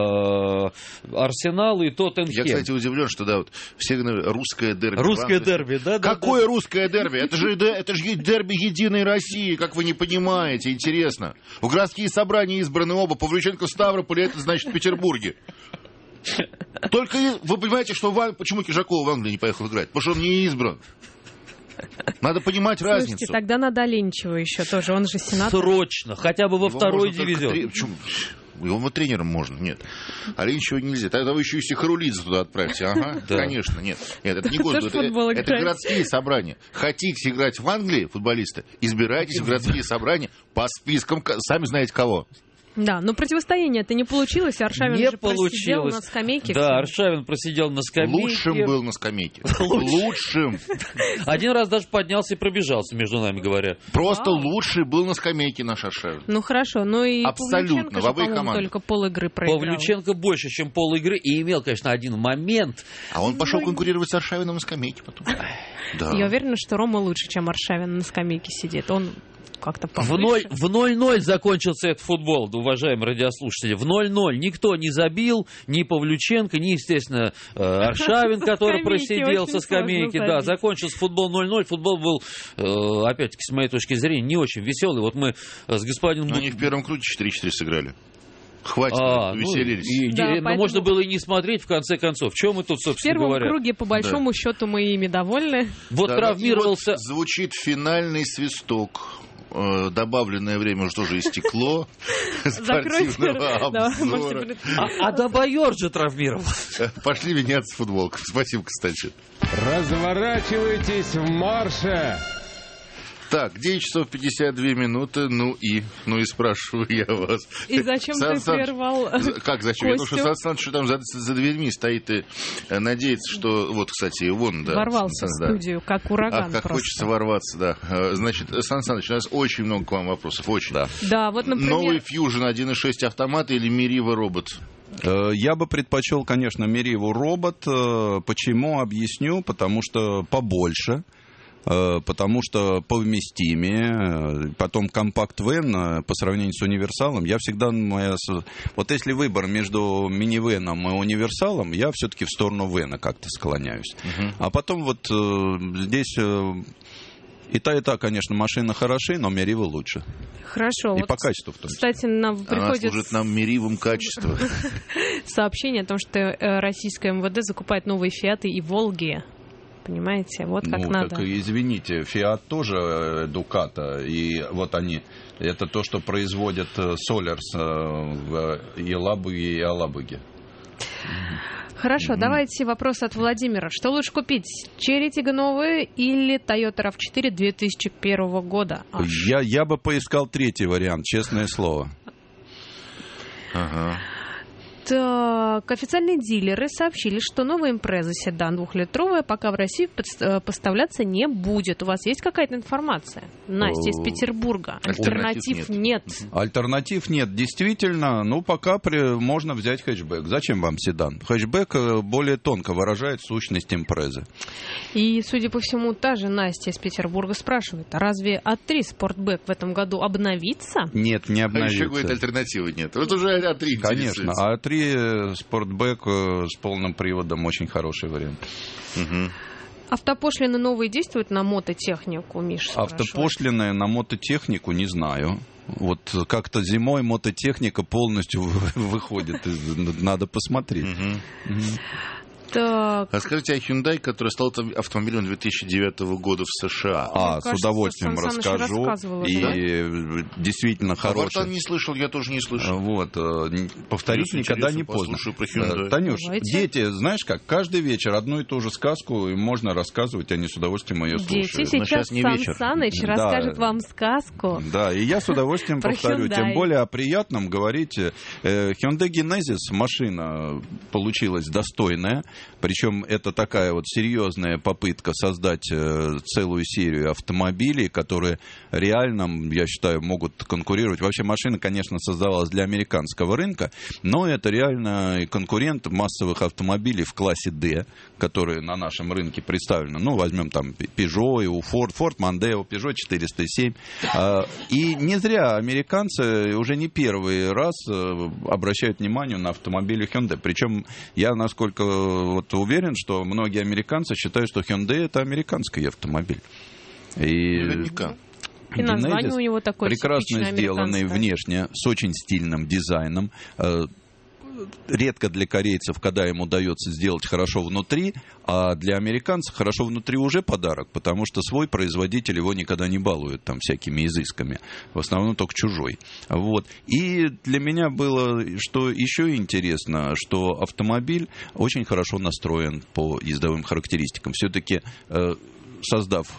Арсенал и Тоттенхэм. Я, кстати, удивлен, что, да, вот, все говорят, русское дерби. Русское дерби, да? Какое да, русское дерби? Это же, это же дерби Единой России, как вы не понимаете, интересно. В городские собрания избраны оба, Павлюченко в Ставрополе, это значит в Петербурге. Только вы понимаете, что в... почему Кижакова в Англию не поехал играть? Потому что он не избран. Надо понимать Слушайте, разницу. тогда надо Оленичева еще тоже, он же сенатор. Срочно, хотя бы во Его второй можно дивизион. Три... Почему? Его тренером можно, нет. Оленичева нельзя. Тогда вы еще и Сихарулидзе туда отправьте. Ага, да. Конечно, нет. Нет, это не государство, это, это городские собрания. Хотите играть в Англии, футболисты, избирайтесь в городские собрания по спискам, сами знаете кого. Да, но противостояние-то не получилось, Аршавин не же получилось. просидел на скамейке. Да, Аршавин просидел на скамейке. Лучшим был на скамейке. Лучшим. Один раз даже поднялся и пробежался, между нами говоря. Просто лучший был на скамейке наш Аршавин. Ну хорошо, но и абсолютно, Павлюченко же, по-моему, только пол-игры проиграл. Павлюченко больше, чем пол-игры, и имел, конечно, один момент. А он пошел конкурировать с Аршавином на скамейке потом. Да. Я уверена, что Рома лучше, чем Аршавин на скамейке сидит. Он как-то повыше. В ноль-ноль закончился этот футбол, уважаемые радиослушатели. В ноль-ноль никто не забил, ни Павлюченко, ни, естественно, Аршавин, который просидел со скамейки. Да, закончился футбол ноль-ноль. Футбол был, опять-таки, с моей точки зрения, не очень веселый. Вот мы с господином... Но они в первом круге четыре-четыре сыграли. Хватит, а, веселились. Ну, и, да, но поэтому... можно было и не смотреть, в конце концов. В чем мы тут, собственно говоря? В первом круге, по большому да. счету, мы ими довольны. Вот да, травмировался... Вот звучит финальный свисток. Добавленное время уже тоже истекло. Спортивного обзора. А Добайор же травмировал. Пошли меняться футболкой. Спасибо, Константин. Разворачивайтесь в марше. Так, девять часов пятьдесят две минуты, ну и, ну и спрашиваю я вас. И зачем Сан ты Сан... прервал Как зачем? Я думаю, что Сан Саныч там за, за дверьми стоит и надеется, что... Вот, кстати, вон, да. Ворвался Сан, в студию, да. Как ураган. Ах, как просто. Хочется ворваться, да. Значит, Сан Саныч, у нас очень много к вам вопросов, очень. Да, да вот, например... Новый Fusion один и шесть автомат или Meriva робот? Я бы предпочел, конечно, Meriva робот. Почему? Объясню. Потому что побольше. Потому что повместимее, потом компакт-вен по сравнению с универсалом, я всегда, моя, вот если выбор между минивеном и универсалом, я все-таки в сторону вена как-то склоняюсь. Uh-huh. А потом вот здесь и та, и та, конечно, машины хороши, но Meriva лучше. Хорошо. И вот, по качеству в том числе. Кстати, нам приходит... Она служит нам Меривом качества. Сообщение о том, что российское МВД закупает новые Фиаты и Волги. Понимаете, вот как ну, надо. Так, извините, Фиат тоже Дуката, и вот они, это то, что производят Солярс в Елабуге и Алабуге. Хорошо, mm-hmm. давайте вопрос от Владимира. Что лучше купить, Черри Тигановые или Toyota рав четыре две тысячи первого года? Я, я бы поискал третий вариант, честное слово. Ага. Так, официальные дилеры сообщили, что новая импреза седан двухлитровая пока в России поставляться не будет. У вас есть какая-то информация? Настя из Петербурга. Альтернатив, Альтернатив нет. нет. Альтернатив нет. Действительно, ну пока при... можно взять хэтчбэк. Зачем вам седан? Хэтчбэк более тонко выражает сущность импрезы. И, судя по всему, та же Настя из Петербурга спрашивает, а разве а три Спортбэк в этом году обновится? Нет, не обновится. А еще, говорит, альтернативы нет. Вот уже а три Конечно, а три Спортбэк с полным приводом очень хороший вариант. Угу. Автопошлины новые действуют на мототехнику, Миша спрашивает. Автопошлины на мототехнику не знаю. Вот как-то зимой мототехника полностью выходит. Надо посмотреть. Угу. Угу. Так. А скажите, а Hyundai, который стал автомобилем две тысячи девятого года в США? А, Мне с кажется, удовольствием расскажу. И да? действительно хороший. А Вартан не слышал, я тоже не слышал. Вот, повторить никогда не поздно. Танюш, Давайте. Дети, знаешь как, каждый вечер одну и ту же сказку, и можно рассказывать, они с удовольствием ее слушают. Дети, сейчас Сан Саныч да. расскажет вам сказку. Да, и я с удовольствием повторю. Тем более о приятном говорить. Hyundai Genesis машина получилась достойная. Причем это такая вот серьезная попытка создать целую серию автомобилей, которые реально, я считаю, могут конкурировать. Вообще машина, конечно, создавалась для американского рынка, но это реально конкурент массовых автомобилей в классе D, которые на нашем рынке представлены. Ну, возьмем там Peugeot, Ford, Ford Mondeo, Peugeot четыреста семь. И не зря американцы уже не первый раз обращают внимание на автомобили Hyundai. Причем я, насколько вот уверен, что многие американцы считают, что Hyundai это американский автомобиль. И... Наверняка. И название у него такое прекрасно сделанный внешне, с очень стильным дизайном. Редко для корейцев, когда им удается сделать хорошо внутри, а для американцев хорошо внутри уже подарок, потому что свой производитель его никогда не балует там всякими изысками, в основном только чужой. Вот. И для меня было, что еще интересно, что автомобиль очень хорошо настроен по ездовым характеристикам. Все-таки создав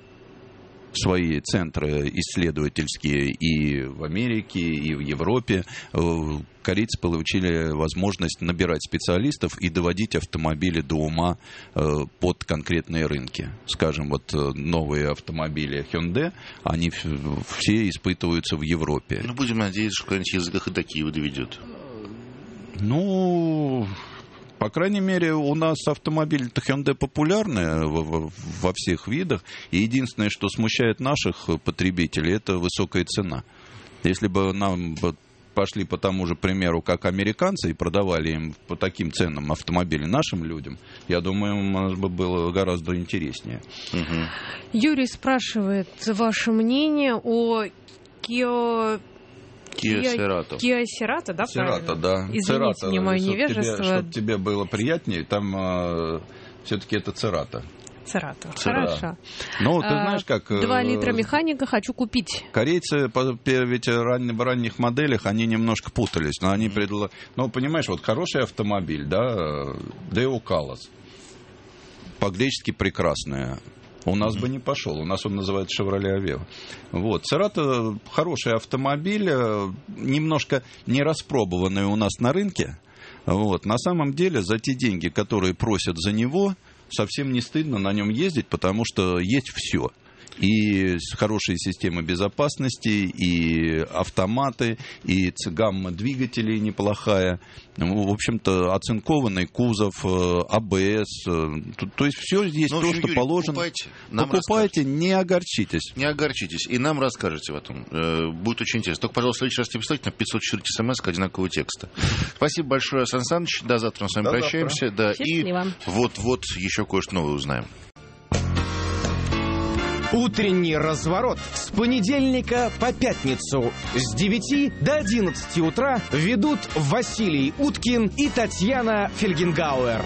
свои центры исследовательские и в Америке, и в Европе, корейцы получили возможность набирать специалистов и доводить автомобили до ума под конкретные рынки. Скажем, вот новые автомобили Hyundai, они все испытываются в Европе. Ну, будем надеяться, что кто-нибудь языках и такие доведет. Ну... По крайней мере, у нас автомобили-то Hyundai популярны во всех видах. И единственное, что смущает наших потребителей, это высокая цена. Если бы нам пошли по тому же примеру, как американцы, и продавали им по таким ценам автомобили нашим людям, я думаю, у нас бы было гораздо интереснее. Угу. Юрий спрашивает ваше мнение о Kia... Kia Cerato. Kia Cerato, да, Cerato, да. Извините мне мое невежество. Чтобы тебе было приятнее, там э, все-таки это Cerato. Cerato, хорошо. Ну, ты знаешь, как... Два литра механика хочу купить. Корейцы, ведь в ранних моделях, они немножко путались, но они предлагали... Ну, понимаешь, вот хороший автомобиль, да, Deo Colors, по-гречески прекрасная. У нас бы не пошел. У нас он называется Chevrolet Aveo. Вот. Cerato хороший автомобиль, немножко не распробованный у нас на рынке. Вот. На самом деле, за те деньги, которые просят за него, совсем не стыдно на нем ездить, потому что есть все. И хорошие системы безопасности, и автоматы, и гамма двигателей неплохая. Ну, в общем-то, оцинкованный кузов, АБС. То есть все здесь ну, то, что Юрий, положено. Покупайте, покупайте не огорчитесь. Не огорчитесь. И нам расскажете в этом. Будет очень интересно. Только, пожалуйста, в следующий раз не присылайте на пятьсот четыре смс одинакового текста. Спасибо большое, Сан Саныч. До завтра мы с вами До прощаемся. Да, и вот-вот еще кое-что новое узнаем. Утренний разворот с понедельника по пятницу с девяти до одиннадцати утра ведут Василий Уткин и Татьяна Фельгенгауэр.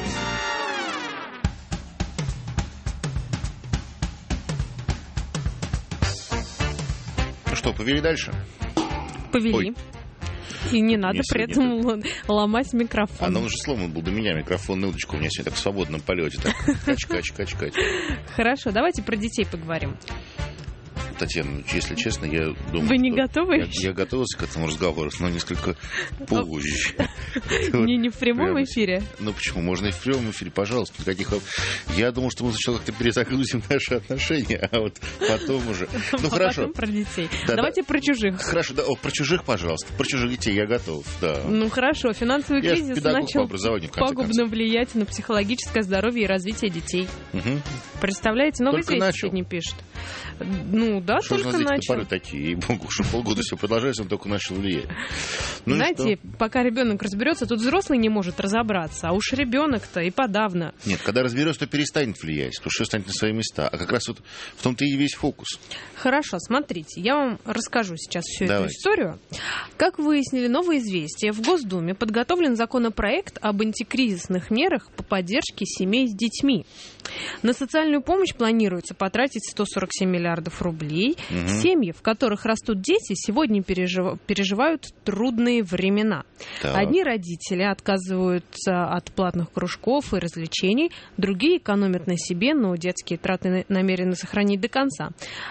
Ну что, повели дальше? Повели. Ой. И не надо не при этом нет. ломать микрофон. А он уже сломан был до меня, микрофонная удочка у меня сегодня так в свободном полете. Так, кач-кач, кач-кач. Хорошо, давайте про детей поговорим. Татьяна, если честно, я думаю... Вы не готовы? Я, я готовился к этому разговору, но несколько позже. Не, не в прямом эфире? Ну почему? Можно и в прямом эфире, пожалуйста. Никаких... Я думал, что мы сначала как-то перезагрузим наши отношения, а вот потом уже... Ну хорошо. Потом про детей. Давайте про чужих. Хорошо, да, про чужих, пожалуйста. Про чужих детей я готов, да. Ну хорошо, финансовый кризис начал пагубно влиять на психологическое здоровье и развитие детей. Представляете? Новый известие сегодня пишет. Ну да, что только начал. Что же такие, ей-богу, что полгода все продолжается, он только начал влиять. Ну знаете, пока ребенок разберется, тут взрослый не может разобраться, а уж ребенок-то и подавно. Нет, когда разберется, то перестанет влиять, потому что станет на свои места. А как раз вот в том-то и весь фокус. Хорошо, смотрите, я вам расскажу сейчас всю Давайте. эту историю. Как выяснили новые известия, в Госдуме подготовлен законопроект об антикризисных мерах по поддержке семей с детьми. На социальную помощь планируется потратить сто сорок семь миллиардов рублей. Угу. Семьи, в которых растут дети, сегодня пережив... переживают трудные времена. Так. Одни родители отказываются от платных кружков и развлечений, другие экономят на себе, но детские траты намерены сохранить до конца.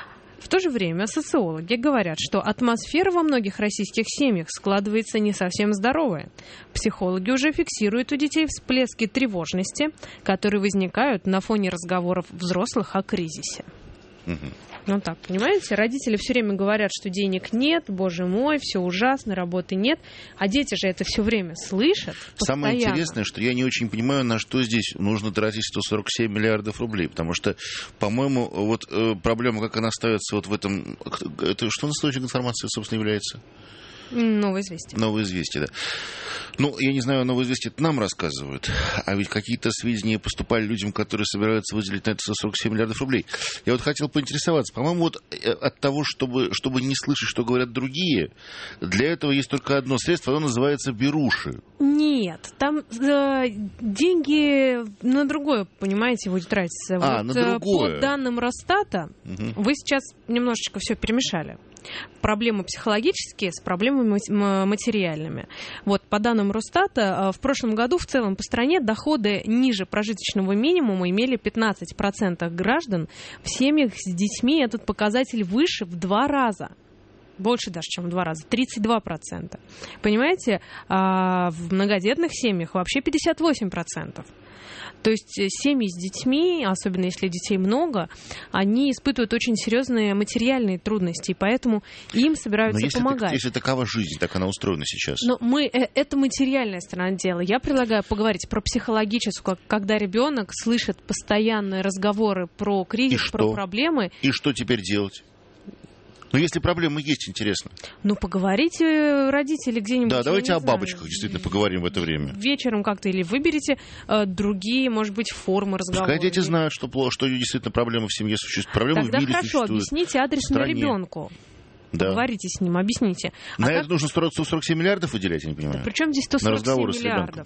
В то же время социологи говорят, что атмосфера во многих российских семьях складывается не совсем здоровая. Психологи уже фиксируют у детей всплески тревожности, которые возникают на фоне разговоров взрослых о кризисе. Угу. Ну так, понимаете, родители все время говорят, что денег нет, боже мой, все ужасно, работы нет, а дети же это все время слышат постоянно. Самое интересное, что я не очень понимаю, на что здесь нужно тратить сто сорок семь миллиардов рублей, потому что, по-моему, вот э, проблема, как она ставится вот в этом... Это что на источник информации, собственно, является? Новое известие. Новое известие, да. Ну, я не знаю, новое известие это нам рассказывают, а ведь какие-то сведения поступали людям, которые собираются выделить на это сто сорок семь миллиардов рублей. Я вот хотел поинтересоваться, по-моему, вот от того, чтобы, чтобы не слышать, что говорят другие, для этого есть только одно средство, оно называется беруши. Нет, там э, деньги на другое, понимаете, будет тратиться. А, вот, на другое. По данным Росстата, угу. Вы сейчас немножечко все перемешали. Проблемы психологические с проблемами материальными. Вот, по данным Росстата, в прошлом году в целом по стране доходы ниже прожиточного минимума имели пятнадцать процентов граждан. В семьях с детьми этот показатель выше в два раза. Больше даже, чем в два раза. тридцать два процента. Понимаете, в многодетных семьях вообще пятьдесят восемь процентов. То есть семьи с детьми, особенно если детей много, они испытывают очень серьезные материальные трудности, и поэтому им собираются Но если помогать. Так, если такова жизнь, так она устроена сейчас. Но мы, это материальная сторона дела. Я предлагаю поговорить про психологическую, когда ребенок слышит постоянные разговоры про кризис, про проблемы. И что теперь делать? Ну, если проблемы есть, интересно. Ну, поговорите, родители, где-нибудь. Да, давайте о знаю, бабочках действительно поговорим в это время. Вечером как-то или выберите э, другие, может быть, формы разговора. Пускай дети знают, что, что действительно проблемы в семье существуют. Проблемы Тогда в мире хорошо, существуют. Объясните адресно ребенку. Да. Поговорите с ним, объясните. На а это как... нужно сто сорок семь миллиардов выделять, я не понимаю. Да, причем здесь сто сорок семь миллиардов?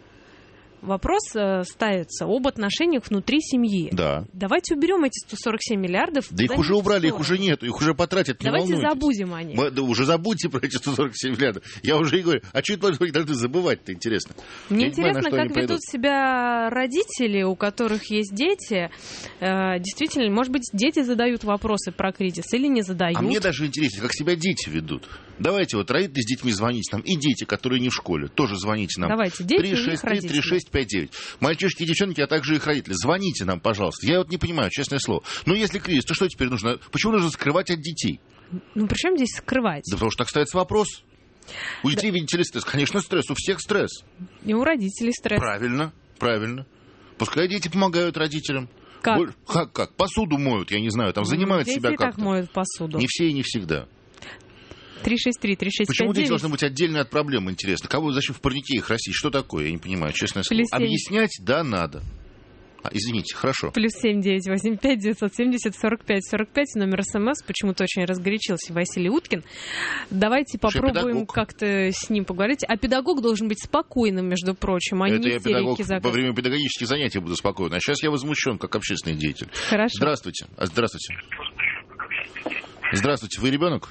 Вопрос э, ставится об отношениях внутри семьи. Да. Давайте уберем эти сто сорок семь миллиардов. Да их уже убрали, их уже нет, их уже потратят, не Давайте волнуйтесь. забудем о них. Мы, да, уже забудьте про эти сто сорок семь миллиардов. Я уже и говорю, а что это вы должны забывать-то, интересно? Мне Я интересно, понимаю, как ведут пойдут. себя родители, у которых есть дети. Э, действительно, может быть, дети задают вопросы про кризис или не задают. А мне даже интересно, как себя дети ведут. Давайте вот родители с детьми звоните нам, и дети, которые не в школе, тоже звоните нам. Давайте, дети три шесть три три шесть пять девять. Мальчишки и девчонки, а также их родители. Звоните нам, пожалуйста. Я вот не понимаю, честное слово. Ну, если кризис, то что теперь нужно? Почему нужно скрывать от детей? Ну, при чем здесь скрывать? Да потому что так ставится вопрос. У детей, да. Видите ли, стресс. Конечно, стресс. У всех стресс. И у родителей стресс. Правильно, правильно. Пускай дети помогают родителям. Как? Как, как? Посуду моют, я не знаю, там занимают дети себя как-то. Дети так моют посуду. Не все и не всегда. три шесть три три шесть пять девять. Почему дети должны быть отдельно от проблем, интересно? Кого, зачем в парнике их растить? Что такое? Я не понимаю, честное слово. Объяснять, да, надо. А, извините, хорошо. Плюс семь девять восемь пять девятьсот семьдесят сорок пять сорок пять, номер СМС. Почему-то очень разгорячился Василий Уткин. Давайте попробуем как-то с ним поговорить. А педагог должен быть спокойным, между прочим, а это не я педагог закрыть. Во время педагогических занятий буду спокоен. А сейчас я возмущен, как общественный деятель. Хорошо. Здравствуйте. Здравствуйте. Здравствуйте. Вы ребенок?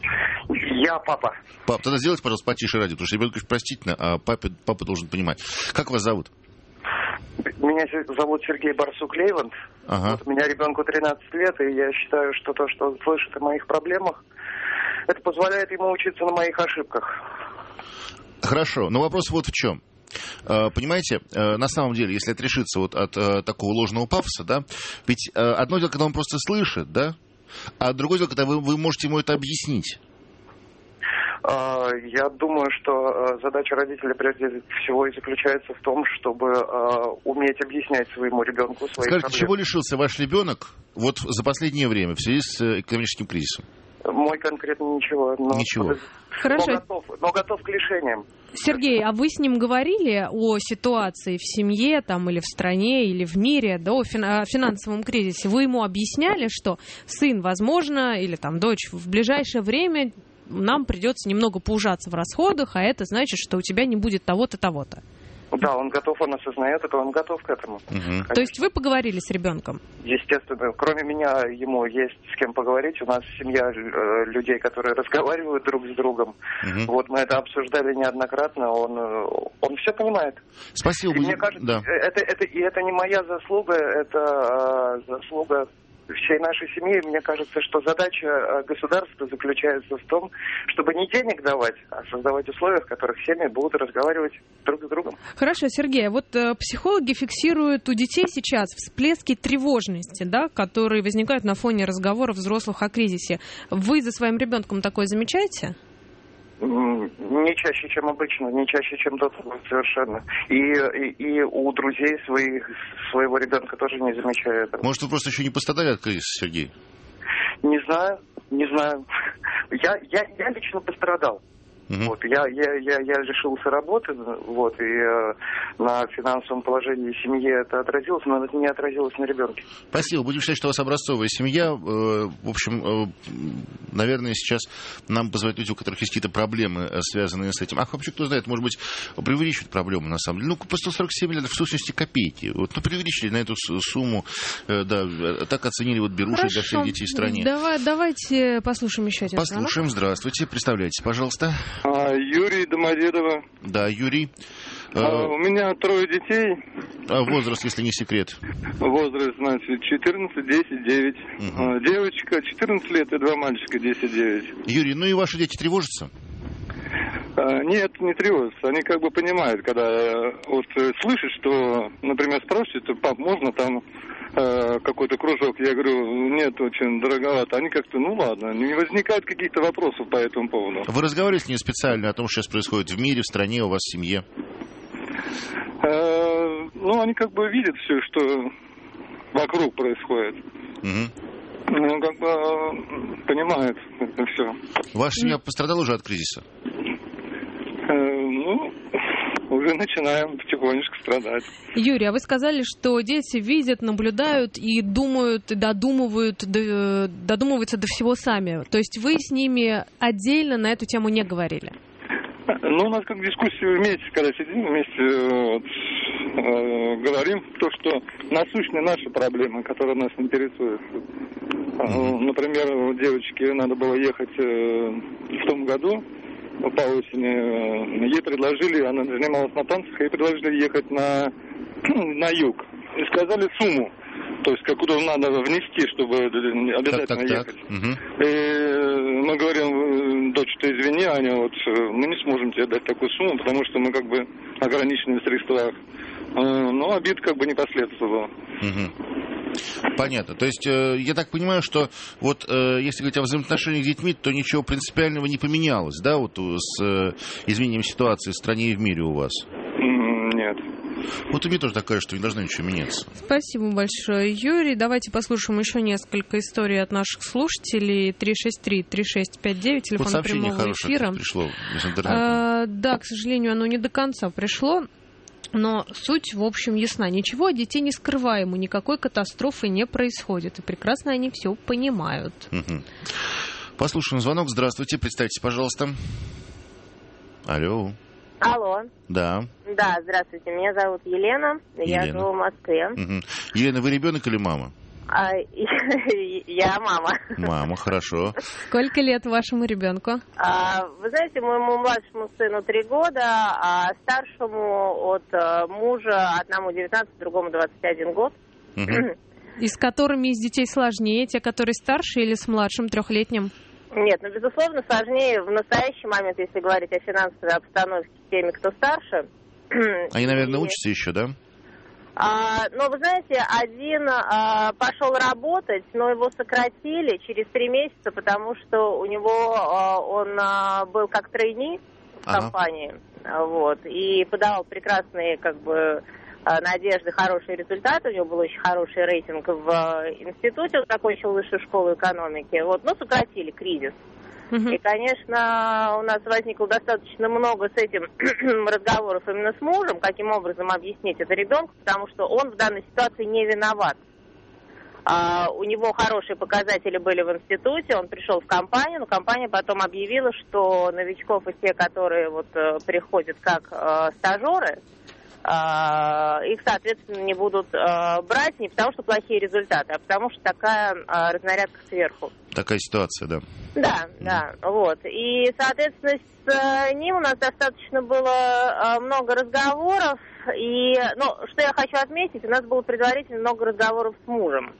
Я папа. Пап, тогда сделайте, пожалуйста, потише радио, потому что ребенку простительно, а папе, папа должен понимать. Как вас зовут? Меня зовут Сергей Барсук-Лейванд. Ага. Вот у меня ребенку тринадцать лет, и я считаю, что то, что он слышит о моих проблемах, это позволяет ему учиться на моих ошибках. Хорошо, но вопрос вот в чем. Понимаете, на самом деле, если отрешиться вот от такого ложного пафоса, да, ведь одно дело, когда он просто слышит, да, а другое дело, когда вы, вы можете ему это объяснить. Я думаю, что задача родителя прежде всего и заключается в том, чтобы уметь объяснять своему ребенку свои Скажите, проблемы. чего лишился ваш ребенок вот за последнее время в связи с экономическим кризисом? Мой конкретно ничего. Но, ничего. Хорошо. Но готов, но готов к лишениям. Сергей, а вы с ним говорили о ситуации в семье, там, или в стране, или в мире, да, о финансовом кризисе? Вы ему объясняли, что сын, возможно, или там дочь в ближайшее время нам придется немного поужаться в расходах, а это значит, что у тебя не будет того-то, того-то? Да, он готов, он осознает это, он готов к этому. Угу. То есть вы поговорили с ребенком? Естественно. Кроме меня, ему есть с кем поговорить. У нас семья э, людей, которые разговаривают друг с другом. Угу. Вот мы это обсуждали неоднократно. Он, он все понимает. Спасибо. И мне кажется, да. это, это, и это не моя заслуга, это э, заслуга всей нашей семьи, мне кажется, что задача государства заключается в том, чтобы не денег давать, а создавать условия, в которых семьи будут разговаривать друг с другом. Хорошо, Сергей, вот э, психологи фиксируют у детей сейчас всплески тревожности, да, которые возникают на фоне разговоров взрослых о кризисе. Вы за своим ребенком такое замечаете? Не чаще, чем обычно, не чаще, чем тот совершенно. И, и, и у друзей своих, своего ребенка тоже не замечаю этого. Может, вы просто еще не пострадали от кризиса, Сергей? Не знаю, не знаю. Я, я, я лично пострадал. Uh-huh. Вот, я, я, я, я лишился работы, вот, и э, на финансовом положении семьи это отразилось, но это не отразилось на ребенке. Спасибо. Будем считать, что у вас образцовая семья. Э, в общем, э, наверное, сейчас нам позвонят люди, у которых есть какие-то проблемы, связанные с этим. Ах, вообще, кто знает, может быть, преувеличивают проблемы, на самом деле. Ну, по сто сорок семь лет, в сущности, копейки. Вот, ну, преувеличили на эту сумму, э, да, так оценили вот беруши для всех детей в стране. Давай, давайте послушаем еще один звонок. Послушаем. Здравствуйте. Представляйтесь, пожалуйста. Юрий Домодедово. Да, Юрий. А, у меня трое детей. А возраст, если не секрет? Возраст, значит, четырнадцать, десять, девять. Угу. Девочка четырнадцать лет и два мальчика десять, девять. Юрий, ну и ваши дети тревожатся? А, нет, не тревожатся. Они как бы понимают, когда вот слышат, что, например, спрашивают, пап, можно там какой-то кружок, я говорю, нет, очень дороговато. Они как-то, ну ладно, не возникает каких-то вопросов по этому поводу. Вы разговаривали с ними специально о том, что сейчас происходит в мире, в стране, у вас в семье? Э, ну, они как бы видят все, что вокруг происходит. Угу. Ну, как бы понимают это все. Ваша семья пострадала уже от кризиса? Э, ну... Уже начинаем потихонечку страдать. Юрий, а вы сказали, что дети видят, наблюдают и думают, и додумывают, додумываются до всего сами. То есть вы с ними отдельно на эту тему не говорили? Ну, у нас как дискуссия вместе, когда сидим вместе, вот, э, говорим то, что насущные наши проблемы, которые нас интересуют. Mm-hmm. Например, девочке надо было ехать э, в том году, по осени, ей предложили, она занималась на танцах, ей предложили ехать на, на юг. И сказали сумму, то есть какую-то надо внести, чтобы обязательно так, так, ехать. Так. Угу. И мы говорим, дочь, ты извини, Аня, вот мы не сможем тебе дать такую сумму, потому что мы как бы ограничены в средствах. Но обид как бы не последовало. Угу. Понятно. То есть, э, я так понимаю, что вот э, если говорить о взаимоотношениях с детьми, то ничего принципиального не поменялось, да, вот с э, изменением ситуации в стране и в мире у вас? Нет. Вот и мне тоже так кажется, что не должно ничего меняться. Спасибо большое, Юрий. Давайте послушаем еще несколько историй от наших слушателей. три шесть три три шесть пять девять, телефон вот прямого эфира. Пришло из интернета. А, да, к сожалению, оно не до конца пришло. Но суть, в общем, ясна. Ничего от детей не скрываемо, никакой катастрофы не происходит. И прекрасно они все понимают. Угу. Послушаем звонок. Здравствуйте, представьтесь, пожалуйста. Алло. Алло. Да. Да, здравствуйте. Меня зовут Елена. Елена. Я живу в Москве. Угу. Елена, вы ребенок или мама? А, я мама. Мама, хорошо. Сколько лет вашему ребенку? А, вы знаете, моему младшему сыну три года, а старшему от а, мужа одному девятнадцать, другому двадцать один год. Угу. И с которыми из детей сложнее? Те, которые старше или с младшим трехлетним? Нет, ну, безусловно, сложнее в настоящий момент, если говорить о финансовой обстановке, с теми, кто старше. Они, наверное, и... учатся еще, да? А, ну, вы знаете, один а, пошел работать, но его сократили через три месяца, потому что у него а, он а, был как трейни в ага. компании, вот, и подавал прекрасные, как бы, надежды, хорошие результаты. У него был очень хороший рейтинг в институте, он закончил высшую школу экономики, вот, но сократили, кризис. И, конечно, у нас возникло достаточно много с этим разговоров именно с мужем, каким образом объяснить это ребенку, потому что он в данной ситуации не виноват. А, у него хорошие показатели были в институте, он пришел в компанию, но компания потом объявила, что новичков и те, которые вот приходят как э, стажеры, их, соответственно, не будут брать не потому, что плохие результаты, а потому, что такая разнарядка сверху. Такая ситуация, да. Да, mm. да, вот. И, соответственно, с ним у нас достаточно было много разговоров. И, ну, что я хочу отметить, у нас было предварительно много разговоров с мужем.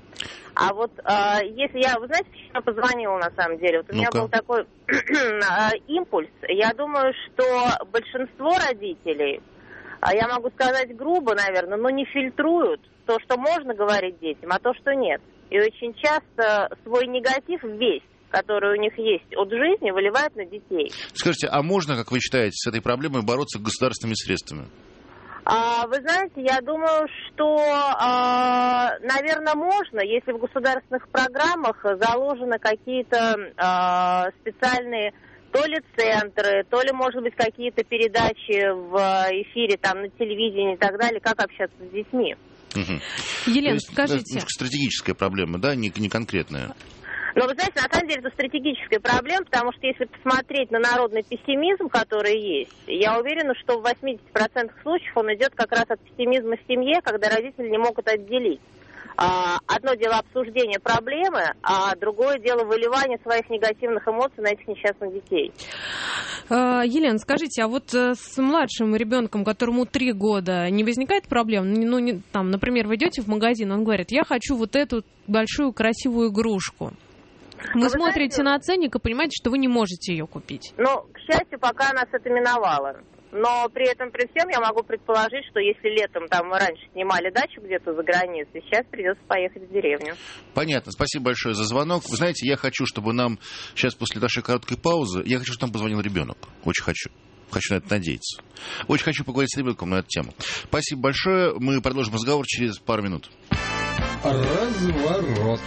А вот э, если я, вы знаете, почему я позвонила на самом деле? Вот у меня Ну-ка. был такой импульс. Я думаю, что большинство родителей, а я могу сказать грубо, наверное, но не фильтруют то, что можно говорить детям, а то, что нет. И очень часто свой негатив, весь, который у них есть от жизни, выливают на детей. Скажите, а можно, как вы считаете, с этой проблемой бороться государственными средствами? А, вы знаете, я думаю, что, а, наверное, можно, если в государственных программах заложены какие-то а, специальные то ли центры, то ли, может быть, какие-то передачи в эфире, там, на телевидении и так далее, как общаться с детьми. Угу. Елена, есть, скажите. Это стратегическая проблема, да, не, не конкретная. Но, вы знаете, на самом деле это стратегическая проблема, потому что если посмотреть на народный пессимизм, который есть, я уверена, что в восемьдесят процентов случаев он идет как раз от пессимизма в семье, когда родители не могут отделить. А, одно дело обсуждение проблемы, а другое дело выливание своих негативных эмоций на этих несчастных детей. Елена, скажите, а вот с младшим ребенком, которому три года, не возникает проблем? Ну, не, там, например, вы идете в магазин, он говорит, я хочу вот эту большую красивую игрушку. Вы, вы смотрите знаете, на ценник и понимаете, что вы не можете ее купить. Ну, к счастью, пока нас это миновало. Но при этом, при всем, я могу предположить, что если летом там мы раньше снимали дачу где-то за границей, сейчас придется поехать в деревню. Понятно. Спасибо большое за звонок. Вы знаете, я хочу, чтобы нам сейчас после нашей короткой паузы, я хочу, чтобы нам позвонил ребенок. Очень хочу. Хочу на это надеяться. Очень хочу поговорить с ребенком на эту тему. Спасибо большое. Мы продолжим разговор через пару минут. Разворот.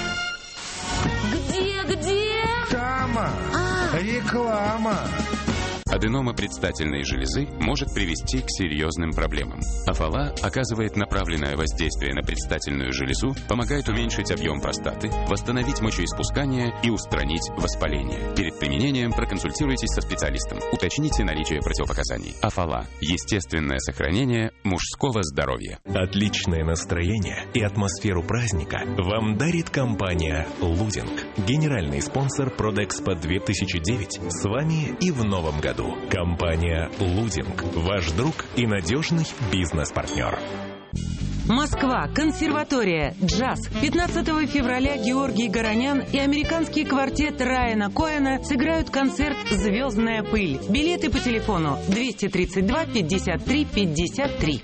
Где, где? Тама. А. Реклама. Аденома предстательной железы может привести к серьезным проблемам. Афала оказывает направленное воздействие на предстательную железу, помогает уменьшить объем простаты, восстановить мочеиспускание и устранить воспаление. Перед применением проконсультируйтесь со специалистом. Уточните наличие противопоказаний. Афала – естественное сохранение мужского здоровья. Отличное настроение и атмосферу праздника вам дарит компания «Лузинг». Генеральный спонсор «Продэкспо две тысячи девять». С вами и в новом году. Компания «Лузинг». Ваш друг и надежный бизнес-партнер. Москва. Консерватория. Джаз. пятнадцатого февраля Георгий Горонян и американский квартет Райана Коэна сыграют концерт «Звездная пыль». Билеты по телефону двести тридцать два пятьдесят три пятьдесят три.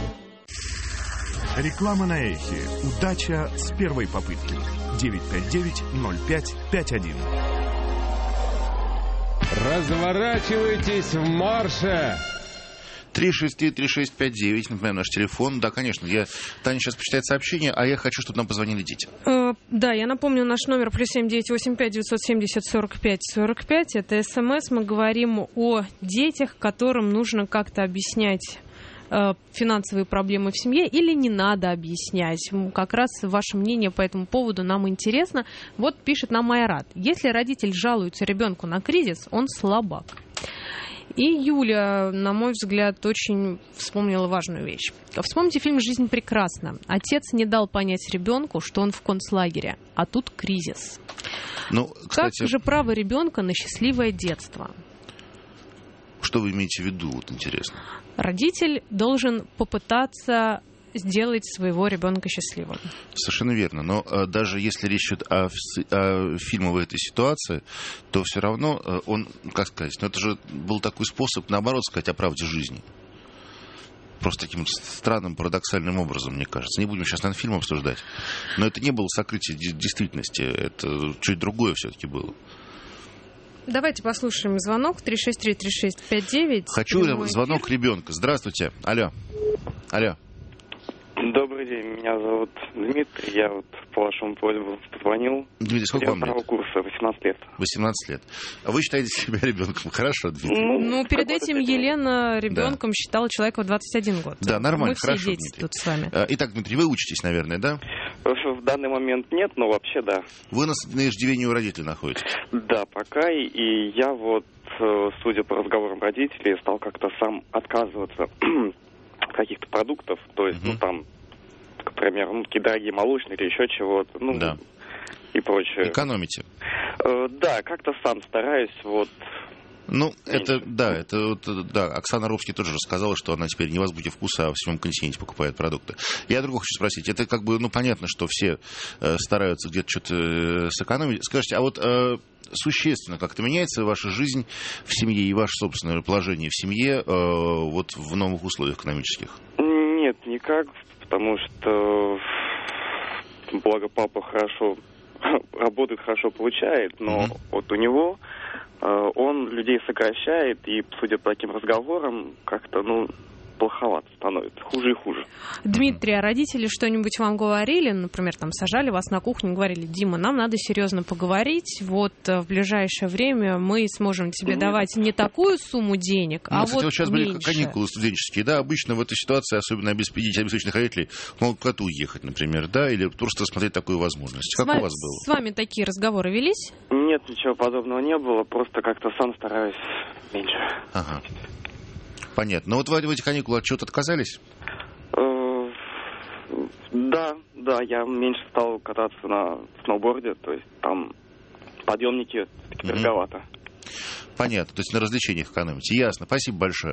Реклама на эхе. Удача с первой попытки. девять пять девять ноль пять пять один. Разворачивайтесь в марше! три шесть три три шесть пять девять, напоминаю, наш телефон. Да, конечно, я, Таня сейчас почитает сообщение, а я хочу, чтобы нам позвонили дети. Э, да, я напомню, наш номер плюс семь девять восемь пять девятьсот семьдесят сорок пять сорок пять. Это СМС. Мы говорим о детях, которым нужно как-то объяснять э, финансовые проблемы в семье, или не надо объяснять. Как раз ваше мнение по этому поводу нам интересно. Вот пишет нам Майрат. Если родитель жалуется ребенку на кризис, он слабак. И Юля, на мой взгляд, очень вспомнила важную вещь. Вспомните фильм «Жизнь прекрасна». Отец не дал понять ребенку, что он в концлагере, а тут кризис. Ну, кстати, как же право ребенка на счастливое детство? Что вы имеете в виду, вот интересно? Родитель должен попытаться сделать своего ребенка счастливым. Совершенно верно. Но э, даже если речь идет о, о фильме в этой ситуации, то все равно э, он, как сказать, ну это же был такой способ, наоборот, сказать о правде жизни. Просто таким странным, парадоксальным образом, мне кажется. Не будем сейчас, наверное, фильм обсуждать. Но это не было сокрытие действительности. Это чуть другое все-таки было. Давайте послушаем звонок. три шесть три три шесть пять девять. Хочу звонок ребенка. Здравствуйте. Алло. Алло. Добрый день, меня зовут Дмитрий, я вот по вашему просьбу позвонил. Дмитрий, сколько вам лет? Курса, восемнадцать лет. восемнадцать лет. А вы считаете себя ребенком? Хорошо, Дмитрий. Ну, ну перед этим Елена ребенком да. считала человека в двадцать один год. Да, нормально, Мы хорошо, все дети Дмитрий. Тут с вами. Итак, Дмитрий, вы учитесь, наверное, да? В данный момент нет, но вообще да. Вы на, на иждивении у родителей находитесь? Да, пока, и, и я вот, судя по разговорам родителей, стал как-то сам отказываться от каких-то продуктов, то есть, угу. ну, там, к примеру, ну, такие дорогие молочные или еще чего-то, ну, да. и прочее. Экономите? Э, да, как-то сам стараюсь, вот, Ну, это, да, это, вот, да, Оксана Робский тоже рассказала, что она теперь не в азбуке вкуса, а в всем континенте покупает продукты. Я другого хочу спросить. Это как бы, ну, понятно, что все э, стараются где-то что-то э, сэкономить. Скажите, а вот э, существенно как-то меняется ваша жизнь в семье и ваше собственное положение в семье э, вот в новых условиях экономических? Нет, никак, потому что, благо, папа хорошо работает, хорошо получает, но mm-hmm. вот у него... он людей сокращает, и, судя по таким разговорам, как-то, ну, плоховато становится, хуже и хуже. Дмитрий, а родители что-нибудь вам говорили? Например, там, сажали вас на кухню и говорили: Дима, нам надо серьезно поговорить, вот в ближайшее время мы сможем тебе mm-hmm. давать не такую сумму денег, ну, а кстати, вот вот сейчас меньше. Были каникулы студенческие, да, обычно в этой ситуации, особенно обеспеченных родителей, могут куда-то уехать, например, да, или просто рассмотреть такую возможность. Как с у вас было? С вами такие разговоры велись? Нет, ничего подобного не было, просто как-то сам стараюсь меньше. Ага. Понятно. Но вот вы в эти каникулы от чего-то отказались? Да, да, я меньше стал кататься на сноуборде, то есть там подъемники дороговато. Понятно, то есть на развлечениях экономите. Ясно, спасибо большое.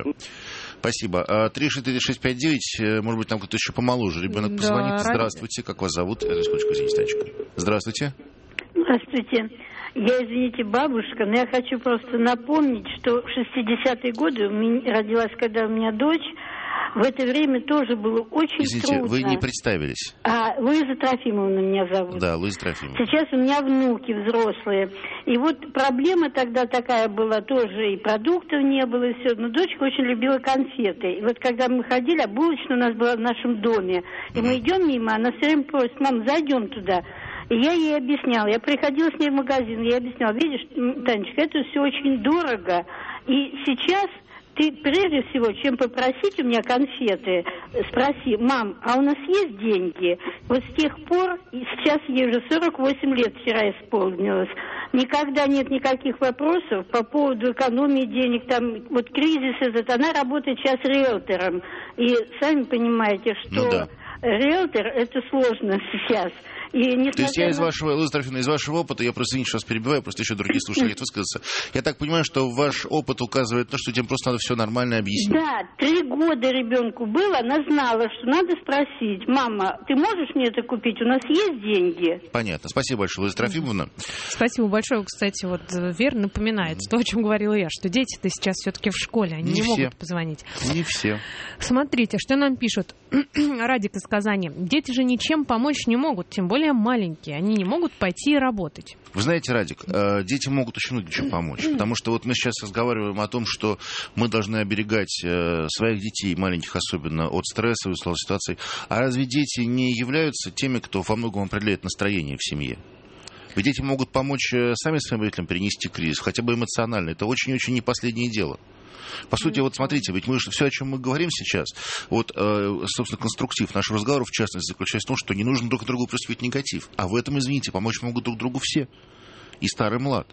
Спасибо. три шесть три шесть пять девять, может быть, там кто-то еще помоложе. Ребенок да, позвонит. Ради... Здравствуйте, как вас зовут? Секундочку, извините, Танечка. Здравствуйте. Здравствуйте. Я, извините, бабушка, но я хочу просто напомнить, что в шестидесятые годы у меня, родилась, когда у меня дочь, в это время тоже было очень Извините, трудно. Вы не представились. А, Луиза Трофимовна меня зовут. Да, Луиза Трофимовна. Сейчас у меня внуки взрослые. И вот проблема тогда такая была тоже, и продуктов не было, и все. Но дочка очень любила конфеты. И вот когда мы ходили, а булочная у нас была в нашем доме, и mm-hmm. мы идем мимо, она все время просит: мам, зайдем туда. И я ей объясняла, я приходила с ней в магазин, я объясняла: видишь, Танечка, это все очень дорого. И сейчас ты прежде всего, чем попросить у меня конфеты, спроси: мам, а у нас есть деньги? Вот с тех пор, и сейчас ей уже сорок восемь лет вчера исполнилось, никогда нет никаких вопросов по поводу экономии денег, там, вот кризис этот, она работает сейчас риэлтором. И сами понимаете, что ну, да. риэлтор это сложно сейчас. И То есть я из вашего, Луиза Трофимовна, из вашего опыта, я просто, извините, что вас перебиваю, просто еще другие слушатели хотят высказаться. Я так понимаю, что ваш опыт указывает на то, что тебе просто надо все нормально объяснить. Да, три года ребенку было, она знала, что надо спросить: мама, ты можешь мне это купить? У нас есть деньги? Понятно. Спасибо большое, Луиза Трофимовна. Спасибо большое. Кстати, вот Вера напоминает то, о чем говорила я, что дети-то сейчас все-таки в школе, они не, не могут позвонить. Не все. Смотрите, что нам пишут. Радик из Казани. Дети же ничем помочь не могут, тем более маленькие. Они не могут пойти и работать. Вы знаете, Радик, дети могут очень много чем помочь. Потому что вот мы сейчас разговариваем о том, что мы должны оберегать своих детей, маленьких особенно, от стрессовой ситуации. А разве дети не являются теми, кто во многом определяет настроение в семье? Ведь дети могут помочь сами своим родителям перенести кризис, хотя бы эмоционально. Это очень-очень не последнее дело. По сути, вот смотрите, ведь мы все, о чем мы говорим сейчас, вот, собственно, конструктив нашего разговора, в частности, заключается в том, что не нужно друг другу присвоить негатив. А в этом, извините, помочь могут друг другу все. И старый, и млад.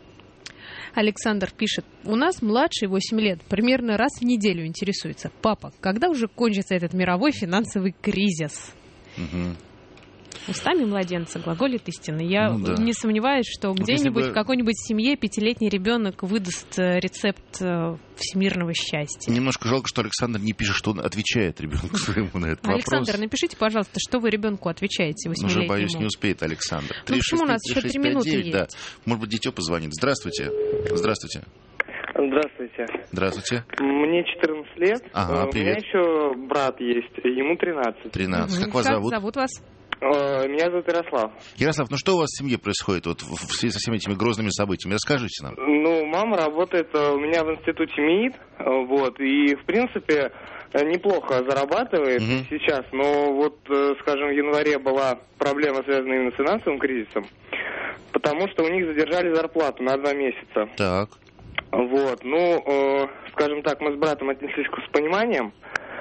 Александр пишет: у нас младший восемь лет, примерно раз в неделю интересуется: папа, когда уже кончится этот мировой финансовый кризис? Угу. Устами младенца глаголит истина. Я ну, да. не сомневаюсь, что вот где-нибудь бы... в какой-нибудь семье пятилетний ребенок выдаст рецепт всемирного счастья. Немножко жалко, что Александр не пишет, что он отвечает ребенку своему на этот вопрос. Александр, напишите, пожалуйста, что вы ребенку отвечаете восьмилетнему. Уже, боюсь, не успеет Александр. Ну, почему у нас еще три минуты есть? Да. Может быть, дитё позвонит. Здравствуйте. Здравствуйте. Здравствуйте. Здравствуйте. Мне четырнадцать лет. Ага, привет. У меня еще брат есть, ему тринадцать. тринадцать. Угу. Как вас как зовут? зовут вас? Меня зовут Ярослав. Ярослав, ну что у вас в семье происходит вот в связи со всеми этими грозными событиями? Расскажите нам. Ну, мама работает у меня в институте МИИТ, вот, и, в принципе, неплохо зарабатывает угу. сейчас, но вот, скажем, в январе была проблема, связанная именно с финансовым кризисом, потому что у них задержали зарплату на два месяца. Так. Вот, ну, скажем так, мы с братом отнеслись с пониманием.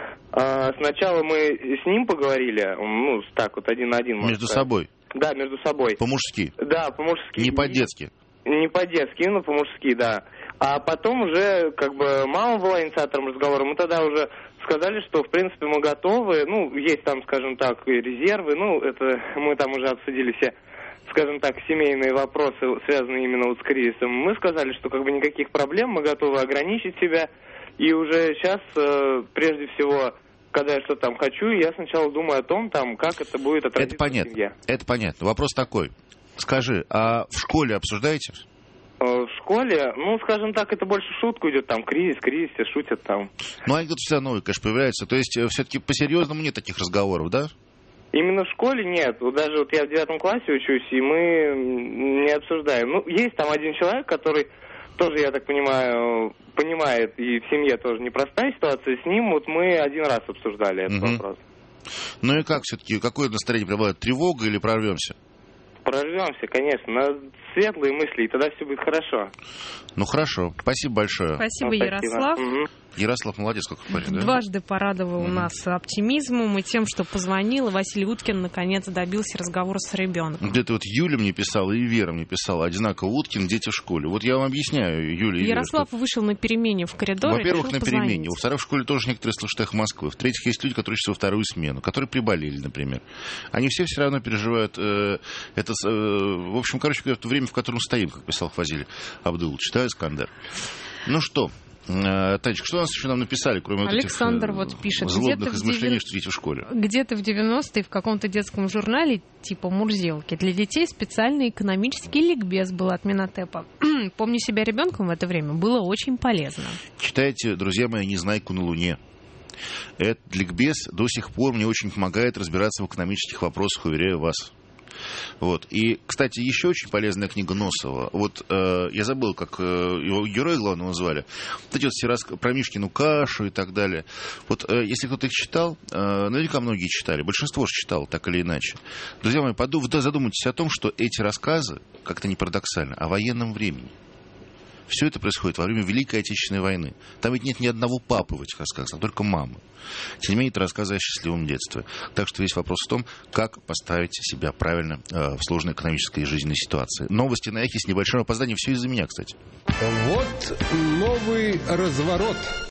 А, сначала мы с ним поговорили, ну, так вот, один на один. Между сказать. собой? Да, между собой. По-мужски? Да, по-мужски. Не по-детски? Не по-детски, но по-мужски, да. А потом уже, как бы, мама была инициатором разговора, мы тогда уже сказали, что, в принципе, мы готовы, ну, есть там, скажем так, резервы, ну, это мы там уже обсудили все скажем так, семейные вопросы, связанные именно вот с кризисом, мы сказали, что как бы никаких проблем, мы готовы ограничить себя. И уже сейчас, э, прежде всего, когда я что-то там хочу, я сначала думаю о том, там, как это будет отразиться это понятно. в семье. Это понятно. Вопрос такой. Скажи, а в школе обсуждаете? В школе, ну, скажем так, это больше шутку идет, там, кризис, кризис, все шутят там. Ну, анекдоты всегда новые, конечно, появляются. То есть, все-таки по-серьезному нет таких разговоров, да? Именно в школе нет. Вот даже вот я в девятом классе учусь, и мы не обсуждаем. Ну, есть там один человек, который тоже, я так понимаю, понимает, и в семье тоже непростая ситуация. С ним вот мы один раз обсуждали этот угу. вопрос. Ну и как все-таки, какое настроение пребывает? Тревога или прорвемся? Прорвемся, конечно. Надо светлые мысли, и тогда все будет хорошо. Ну хорошо, спасибо большое. Спасибо, ну, Ярослав. Угу. Ярослав молодец, как говорит, да? Дважды порадовал mm-hmm. нас оптимизмом и тем, что позвонил, и Василий Уткин наконец добился разговора с ребенком. Где-то вот Юля мне писала, и Вера мне писала, одинаково Уткин, дети в школе. Вот я вам объясняю, Юля и Ярослав Вера, вышел на перемене в коридоре. Во-первых, на позвонить. перемене. Во-вторых, в школе тоже некоторые слышат эхо Москвы. В-третьих, есть люди, которые учатся во вторую смену, которые приболели, например. Они все все равно переживают э, это... Э, в общем, короче говоря, то время, в котором стоим, как писал Фазиль Абдулович, да, Искандер. Ну что... Танечка, что у нас еще нам написали, кроме Александр вот этих вот пишет, злобных измышлений, что дети в школе? Где-то в девяностые в каком-то детском журнале типа «Мурзилки» для детей специальный экономический ликбез был от Минотепа. Помню себя ребенком в это время, было очень полезно. Читайте, друзья мои, «Незнайку на Луне». Этот ликбез до сих пор мне очень помогает разбираться в экономических вопросах, уверяю вас. Вот. И, кстати, еще очень полезная книга Носова. Вот э, я забыл, как э, его героя главного назвали. Вот эти вот все рассказы про Мишкину кашу и так далее. Вот э, если кто-то их читал, э, наверняка многие читали, большинство же читало, так или иначе. Друзья мои, подумайте, задумайтесь о том, что эти рассказы, как-то не парадоксально, о военном времени. Все это происходит во время Великой Отечественной войны. Там ведь нет ни одного папы в этих рассказах, там только мамы. Тем не менее, это рассказы о счастливом детстве. Так что весь вопрос в том, как поставить себя правильно э, в сложной экономической и жизненной ситуации. Новости на Эхе с небольшим опозданием. Все из-за меня, кстати. Вот новый разворот.